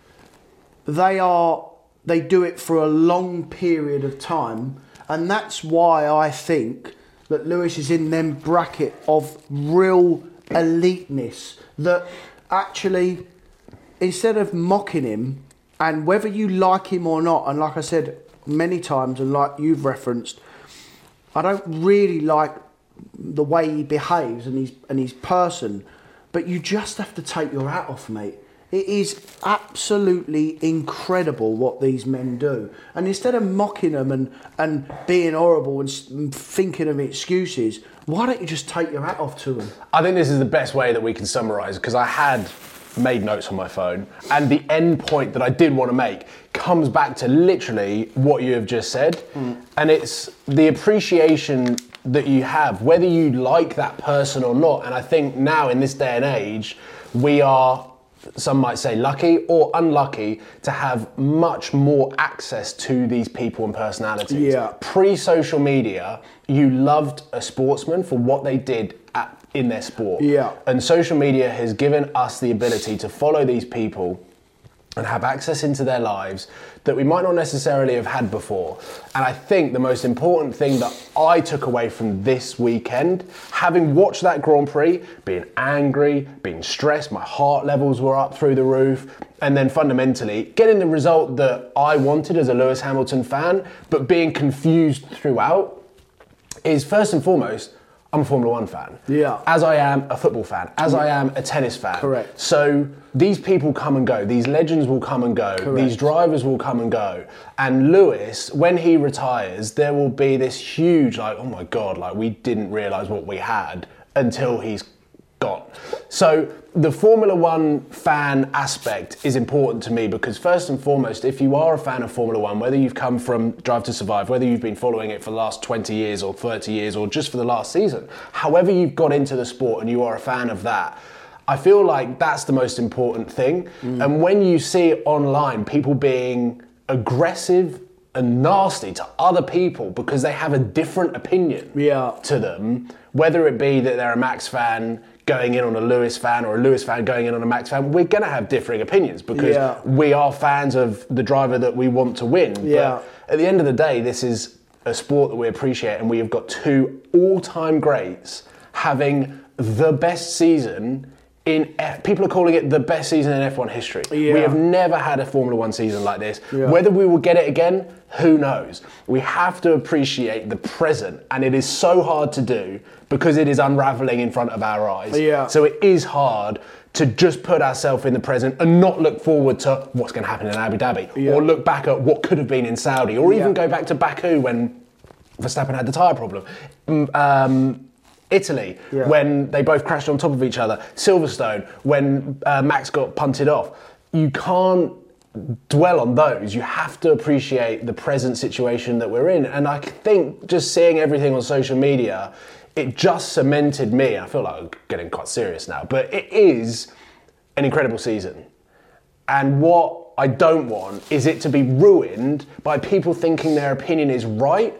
They are, they do it for a long period of time, and that's why I think that Lewis is in them bracket of real eliteness. That actually, instead of mocking him, and whether you like him or not, and like I said many times, and like you've referenced, I don't really like the way he behaves and his and his person, but you just have to take your hat off, mate. It is absolutely incredible what these men do. And instead of mocking them and, and being horrible and s- thinking of excuses, why don't you just take your hat off to them? I think this is the best way that we can summarise, because I had made notes on my phone, and the end point that I did want to make comes back to literally what you have just said, mm. and it's the appreciation that you have, whether you like that person or not. And I think now in this day and age, we are some might say lucky or unlucky to have much more access to these people and personalities. Yeah. Pre-social media, you loved a sportsman for what they did at, in their sport. Yeah. And social media has given us the ability to follow these people and have access into their lives that we might not necessarily have had before. And I think the most important thing that I took away from this weekend, having watched that Grand Prix, being angry, being stressed, my heart levels were up through the roof, and then fundamentally getting the result that I wanted as a Lewis Hamilton fan, but being confused throughout, is first and foremost, I'm a Formula One fan. Yeah. As I am a football fan, as I am a tennis fan. Correct. So these people come and go, these legends will come and go, Correct. these drivers will come and go. And Lewis, when he retires, there will be this huge, like, oh my God, like we didn't realise what we had until he's gone. So the Formula One fan aspect is important to me because first and foremost, if you are a fan of Formula One, whether you've come from Drive to Survive, whether you've been following it for the last twenty years or thirty years or just for the last season, however you've got into the sport and you are a fan of that, I feel like that's the most important thing. Mm. And when you see online people being aggressive and nasty to other people because they have a different opinion yeah. to them, whether it be that they're a Max fan going in on a Lewis fan or a Lewis fan going in on a Max fan, we're going to have differing opinions because yeah. we are fans of the driver that we want to win. Yeah. But at the end of the day, this is a sport that we appreciate, and we have got two all-time greats having the best season in F- people are calling it the best season in F one history. Yeah. We have never had a Formula One season like this. Yeah. Whether we will get it again, who knows? We have to appreciate the present, and it is so hard to do because it is unraveling in front of our eyes. Yeah. So it is hard to just put ourselves in the present and not look forward to what's going to happen in Abu Dhabi, Yeah. or look back at what could have been in Saudi, or even Yeah. go back to Baku when Verstappen had the tyre problem. Um, Italy, Yeah. when they both crashed on top of each other. Silverstone, when uh, Max got punted off. You can't dwell on those. You have to appreciate the present situation that we're in. And I think just seeing everything on social media, it just cemented me. I feel like I'm getting quite serious now, but it is an incredible season. And what I don't want is it to be ruined by people thinking their opinion is right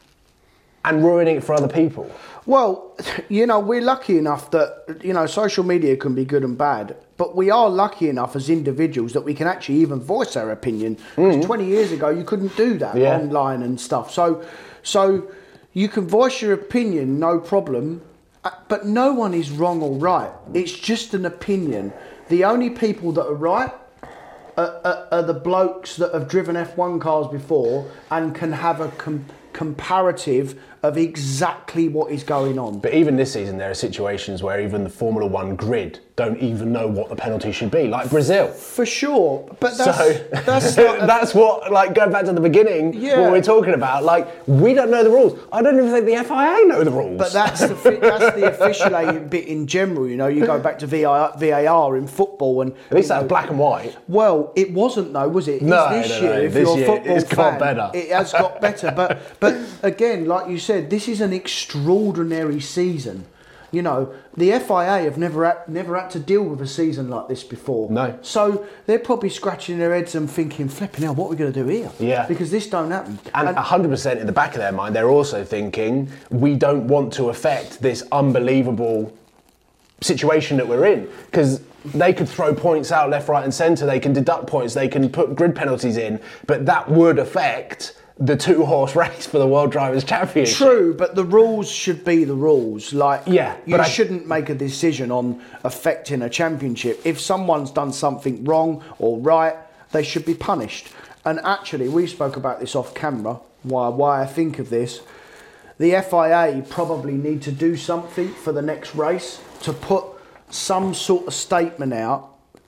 and ruining it for other people. Well, you know, we're lucky enough that, you know, social media can be good and bad, but we are lucky enough as individuals that we can actually even voice our opinion. Because mm. twenty years ago, you couldn't do that yeah. online and stuff. So, so you can voice your opinion, no problem, but no one is wrong or right. It's just an opinion. The only people that are right are, are, are the blokes that have driven F one cars before and can have a com- comparative of exactly what is going on. But even this season, there are situations where even the Formula One grid don't even know what the penalty should be, like Brazil. For sure, but that's so, that's, not a, that's what, like, going back to the beginning, yeah. what we're talking about, like, we don't know the rules. I don't even think the F I A know the rules. But that's the that's the officiating bit in general. You know, you go back to V A R in football, and at least that's black and white. Well, it wasn't though, was it? No, it's this no, year, no. if This you're a year, football it's fan, got better. It has got better, but but again, like you said, this is an extraordinary season. You know, the F I A have never had, never had to deal with a season like this before. No. So they're probably scratching their heads and thinking, flipping hell, what are we going to do here? Yeah. Because this don't happen. And, and one hundred percent in the back of their mind, they're also thinking, we don't want to affect this unbelievable situation that we're in. Because they could throw points out left, right and centre, they can deduct points, they can put grid penalties in, but that would affect the two-horse race for the World Drivers' Championship. True, but the rules should be the rules. Like, yeah, you I... shouldn't make a decision on affecting a championship. If someone's done something wrong or right, they should be punished. And actually, we spoke about this off camera, why, why I think of this. The F I A probably need to do something for the next race to put some sort of statement out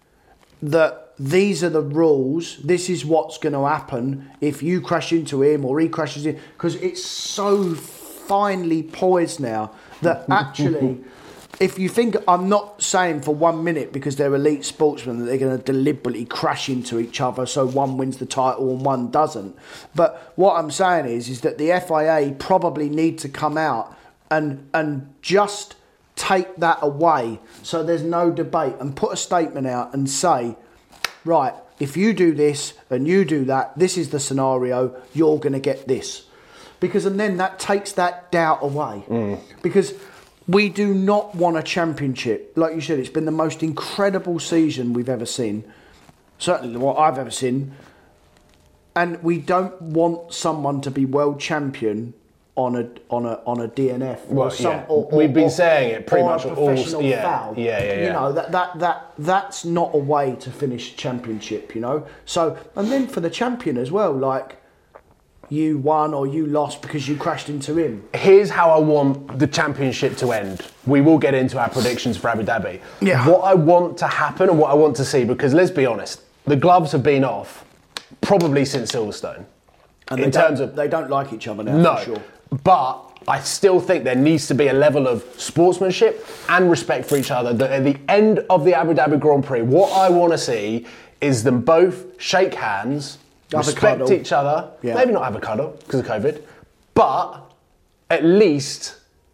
that these are the rules, this is what's going to happen if you crash into him or he crashes in, because it's so finely poised now that actually, if you think, I'm not saying for one minute because they're elite sportsmen that they're going to deliberately crash into each other so one wins the title and one doesn't, but what I'm saying is is that the F I A probably need to come out and and just take that away so there's no debate and put a statement out and say, right, if you do this and you do that, this is the scenario, you're going to get this. Because and then that takes that doubt away. Mm. Because we do not want a championship. Like you said, it's been the most incredible season we've ever seen. Certainly what I've ever seen. And we don't want someone to be world champion on a on a on a D N F. Well, or some, yeah. or, or, We've been or, saying it pretty or much a all. professional Yeah, foul. yeah, yeah, yeah. You know that that that that's not a way to finish championship. You know. So and then for the champion as well, like you won or you lost because you crashed into him. Here's how I want the championship to end. We will get into our predictions for Abu Dhabi. Yeah. What I want to happen and what I want to see, because let's be honest, the gloves have been off probably since Silverstone. And in they terms don't, of they don't like each other now. no, For sure. But I still think there needs to be a level of sportsmanship and respect for each other. That at the end of the Abu Dhabi Grand Prix, what I want to see is them both shake hands, Have a respect cuddle. each other. Yeah. Maybe not have a cuddle because of COVID, but at least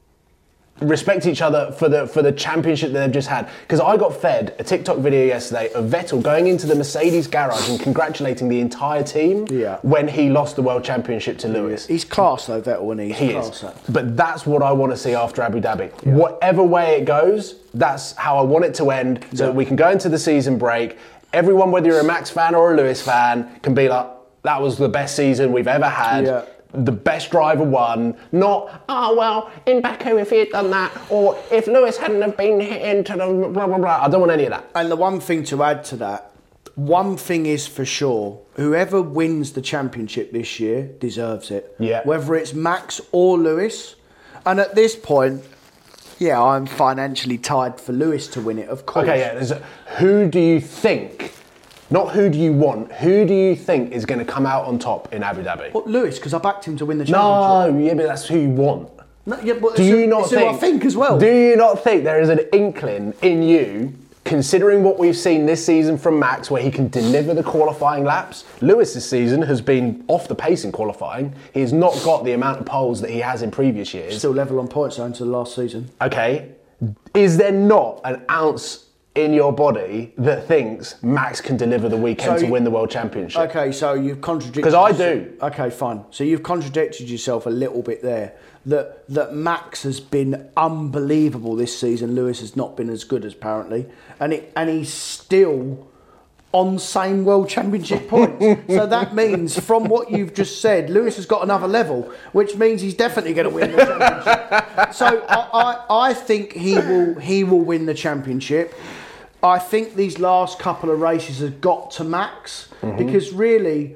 respect each other for the for the championship that they've just had. Because I got fed a TikTok video yesterday of Vettel going into the Mercedes garage and congratulating the entire team Yeah. when he lost the world championship to Lewis. He's class though, Vettel, and he's He class. is. That. But that's what I want to see after Abu Dhabi. Whatever way it goes, that's how I want it to end, so Yeah. that we can go into the season break. Everyone, whether you're a Max fan or a Lewis fan, can be like, that was the best season we've ever had. Yeah. The best driver won. Not, oh, well, in Baku, if he had done that, or if Lewis hadn't have been hit into the blah, blah, blah. I don't want any of that. And the one thing to add to that, one thing is for sure, whoever wins the championship this year deserves it. Yeah. Whether it's Max or Lewis. And at this point, yeah, I'm financially tied for Lewis to win it, of course. Okay, yeah. There's a, who do you think, not who do you want, who do you think is going to come out on top in Abu Dhabi? What, Lewis? Because I backed him to win the championship. No, yeah, but that's who you want. No, yeah, but Do it's you who- not it's who think? I think as well. Do you not think there is an inkling in you, considering what we've seen this season from Max, where he can deliver the qualifying laps? Lewis this season has been off the pace in qualifying. He has not got the amount of poles that he has in previous years. Still level on points though into the last season. Okay, is there not an ounce in your body that thinks Max can deliver the weekend So to you- win the world championship? Okay, so you've contradicted. 'Cause I yourself- do. Okay, fine. So you've contradicted yourself a little bit there. That that Max has been unbelievable this season. Lewis has not been as good as apparently, and it and he's still on same world championship points. So that means, from what you've just said, Lewis has got another level, which means he's definitely going to win the championship. So I, I I think he will he will win the championship. I think these last couple of races have got to Max Mm-hmm. because really,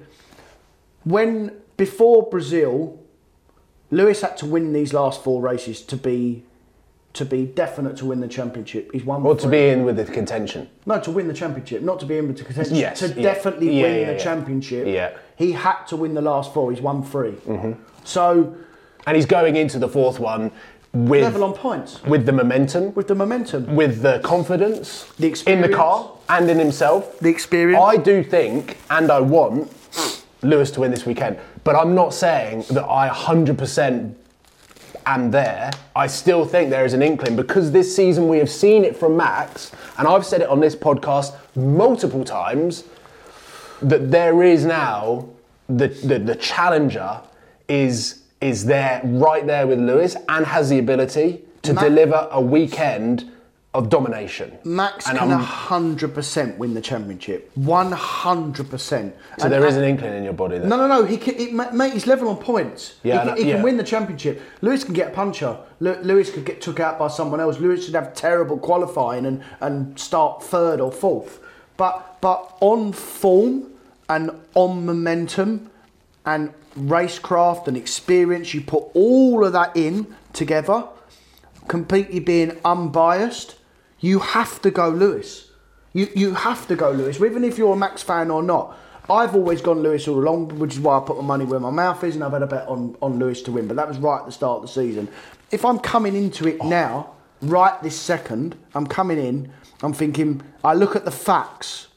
when before Brazil, Lewis had to win these last four races to be to be definite to win the championship. He's won. Or to three. be in with the contention? No, to win the championship, not to be in with the contention. Yes, to yeah. definitely Yeah, win yeah, the yeah. championship. Yeah. He had to win the last four. He's won 3 Mm-hmm. So And he's going into the fourth one with level on points with the momentum, with the momentum, with the confidence The in experience. the car and in himself. the experience. I do think, and I want Lewis to win this weekend, but I'm not saying that I one hundred percent am there. I still think there is an inkling, because this season we have seen it from Max, and I've said it on this podcast multiple times, that there is now the the, the challenger is is there right there with Lewis and has the ability to Ma- deliver a weekend of domination. Max And can I'm- one hundred percent win the championship. one hundred percent. So there is an inkling in your body there. No, no, no. He can, he, ma- mate, he's level on points. Yeah, he I can, know, he can yeah. win the championship. Lewis can get a puncher. Lew- Lewis could get took out by someone else. Lewis should have terrible qualifying and, and start third or fourth. But but on form and on momentum and racecraft and experience, you put all of that in together, completely being unbiased, you have to go Lewis. You you have to go Lewis, even if you're a Max fan or not. I've always gone Lewis all along, which is why I put my money where my mouth is, and I've had a bet on, on Lewis to win. But that was right at the start of the season. If I'm coming into it now, right this second, I'm coming in, I'm thinking, I look at the facts.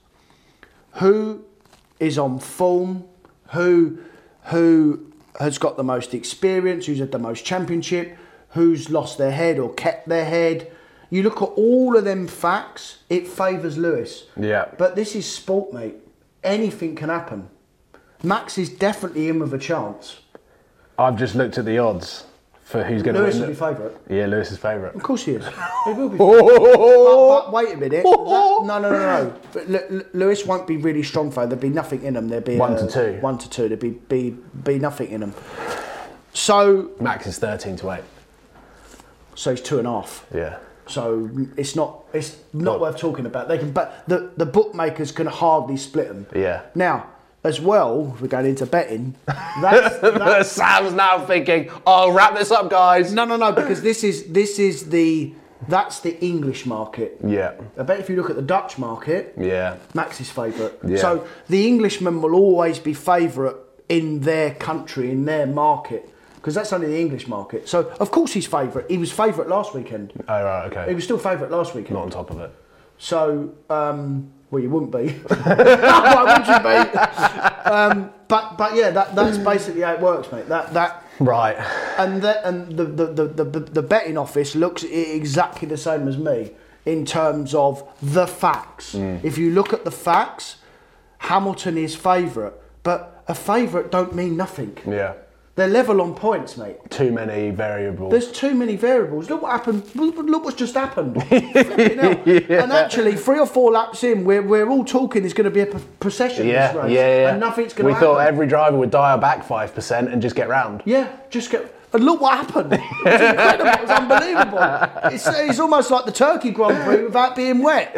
Who is on form? Who who has got the most experience? Who's had the most championship? Who's lost their head or kept their head? you look at all of them facts, it favours Lewis. Yeah. But this is sport, mate. Anything can happen. Max is definitely in with a chance. I've just looked at the odds for who's going to win. Lewis will be favourite. Yeah, Lewis is favourite. Of course he is. He will be favourite. but, but wait a minute. That, no, no, no, no. But L- L- Lewis won't be really strong favourite. There'll be nothing in him. There'll be one a, to two. One to two. There'll be be be nothing in him. So Max is thirteen to eight. So he's two and a half. Yeah. So it's not it's not Well, worth talking about. They can, but the the bookmakers can hardly split them. Yeah. Now, as well, we're going into betting. That's, that's, Sam's now thinking, "Oh, wrap this up, guys." No, no, no, because this is this is the that's the English market. Yeah. I bet if you look at the Dutch market, Yeah. Max is favourite. Yeah. So the Englishmen will always be favourite in their country, in their market, because that's only the English market. So of course he's favourite. He was favourite last weekend. Oh right, okay. He was still favourite last weekend. Not on top of it. So, um, well, you wouldn't be. Why would you be? Um, but, but yeah, that, that's basically how it works, mate. That that right. And the, and the the, the, the the betting office looks at it exactly the same as me in terms of the facts. Mm. If you look at the facts, Hamilton is favourite, but a favourite don't mean nothing. Yeah. They're level on points, mate. Too many variables. There's too many variables. Look what happened. Look what's just happened. Flipping hell. Yeah. And actually, three or four laps in, we're, we're all talking there's going to be a p- procession Yeah, this yeah, race. yeah. And nothing's going We to happen. thought every driver would dial back five percent and just get round. Yeah, just get... And look what happened. It was incredible. It was unbelievable. It's, it's almost like the Turkey Grand Prix without being wet.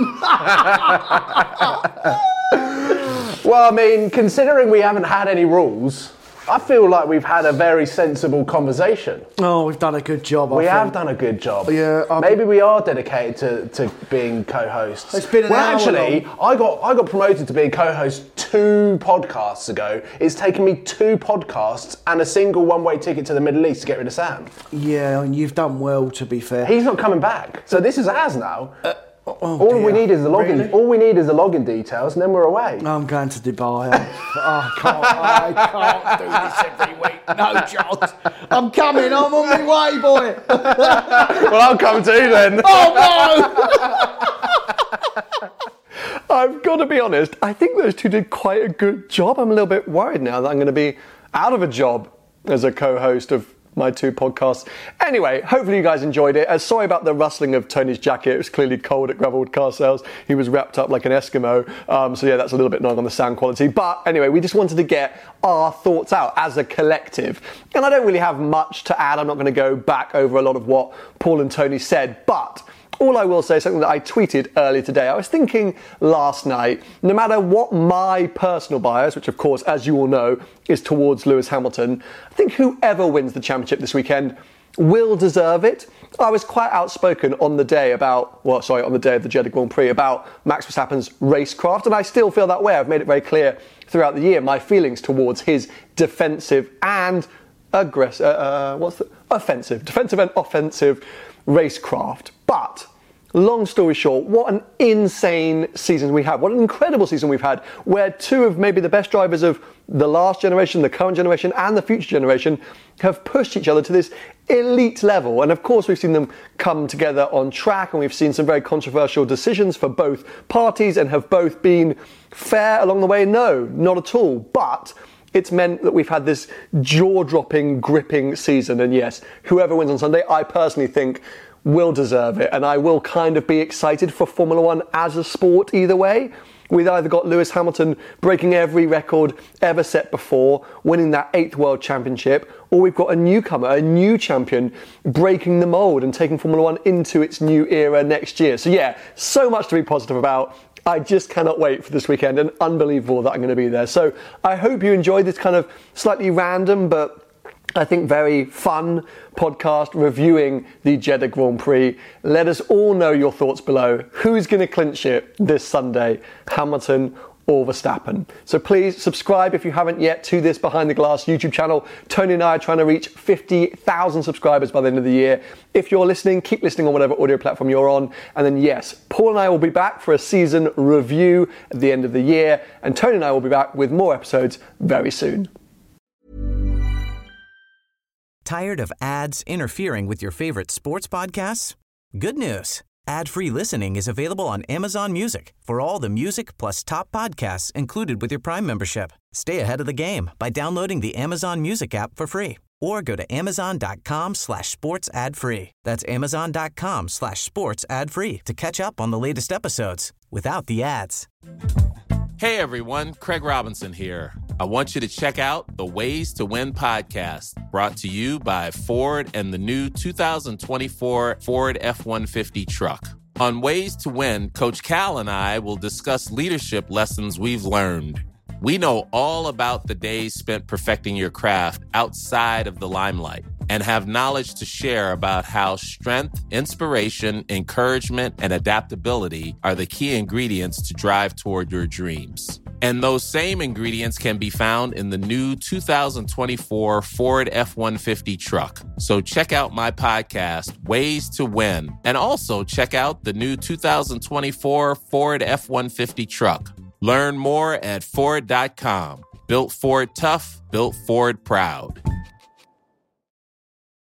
Well, I mean, considering we haven't had any rules, I feel like we've had a very sensible conversation. Oh, we've done a good job, I We think. have done a good job. Yeah, I'm- Maybe we are dedicated to, to being co-hosts. It's been an well, hour actually, long. I got I got promoted to being co-host two podcasts ago. It's taken me two podcasts and a single one-way ticket to the Middle East to get rid of Sam. Yeah, and you've done well, to be fair. He's not coming back, so this is ours now. Uh, oh, all dear. we need is the login. Really? All we need is the login details, and then we're away. I'm going to Dubai. I, I, can't, I can't do this every week. No chance. I'm coming. I'm on my way, boy. Well, I'll come too then. Oh, no. I've got to be honest, I think those two did quite a good job. I'm a little bit worried now that I'm going to be out of a job as a co-host of my two podcasts. Anyway, hopefully you guys enjoyed it. Uh, sorry about the rustling of Tony's jacket. It was clearly cold at Gravelwood Car Sales. He was wrapped up like an Eskimo. Um, so yeah, that's a little bit annoying on the sound quality. But anyway, we just wanted to get our thoughts out as a collective. And I don't really have much to add. I'm not going to go back over a lot of what Paul and Tony said. But all I will say is something that I tweeted earlier today. I was thinking last night, no matter what my personal bias, which of course, as you all know, is towards Lewis Hamilton, I think whoever wins the championship this weekend will deserve it. I was quite outspoken on the day about, well, sorry, on the day of the Jeddah Grand Prix about Max Verstappen's racecraft, and I still feel that way. I've made it very clear throughout the year, my feelings towards his defensive and aggressive, uh, uh, what's the, offensive, defensive and offensive racecraft. But long story short, what an insane season we have. What an incredible season we've had, where two of maybe the best drivers of the last generation, the current generation, and the future generation have pushed each other to this elite level. And of course, we've seen them come together on track, and we've seen some very controversial decisions for both parties, and have both been fair along the way. No, not at all. But it's meant that we've had this jaw-dropping, gripping season. And yes, whoever wins on Sunday, I personally think will deserve it. And I will kind of be excited for Formula One as a sport either way. We've either got Lewis Hamilton breaking every record ever set before, winning that eighth World Championship, or we've got a newcomer, a new champion, breaking the mould and taking Formula One into its new era next year. So yeah, so much to be positive about. I just cannot wait for this weekend, and unbelievable that I'm going to be there. So I hope you enjoyed this kind of slightly random, but I think very fun podcast reviewing the Jeddah Grand Prix. Let us all know your thoughts below. Who's going to clinch it this Sunday, Hamilton or Verstappen? So please subscribe if you haven't yet to this Behind the Glass YouTube channel. Tony and I are trying to reach fifty thousand subscribers by the end of the year. If you're listening, keep listening on whatever audio platform you're on. And then yes, Paul and I will be back for a season review at the end of the year. And Tony and I will be back with more episodes very soon. Tired of ads interfering with your favorite sports podcasts? Good news. Ad-free listening is available on Amazon Music for all the music plus top podcasts included with your Prime membership. Stay ahead of the game by downloading the Amazon Music app for free or go to amazon.com slash sports ad free. That's amazon.com slash sports ad free to catch up on the latest episodes without the ads. Hey everyone, Craig Robinson here. I want you to check out the Ways to Win podcast, brought to you by Ford and the new two thousand twenty-four Ford F one fifty truck. On Ways to Win, Coach Cal and I will discuss leadership lessons we've learned. We know all about the days spent perfecting your craft outside of the limelight and have knowledge to share about how strength, inspiration, encouragement, and adaptability are the key ingredients to drive toward your dreams. And those same ingredients can be found in the new two thousand twenty-four Ford F one fifty truck. So check out my podcast, Ways to Win, and also check out the new two thousand twenty-four Ford F one fifty truck. Learn more at Ford dot com. Built Ford tough, built Ford proud.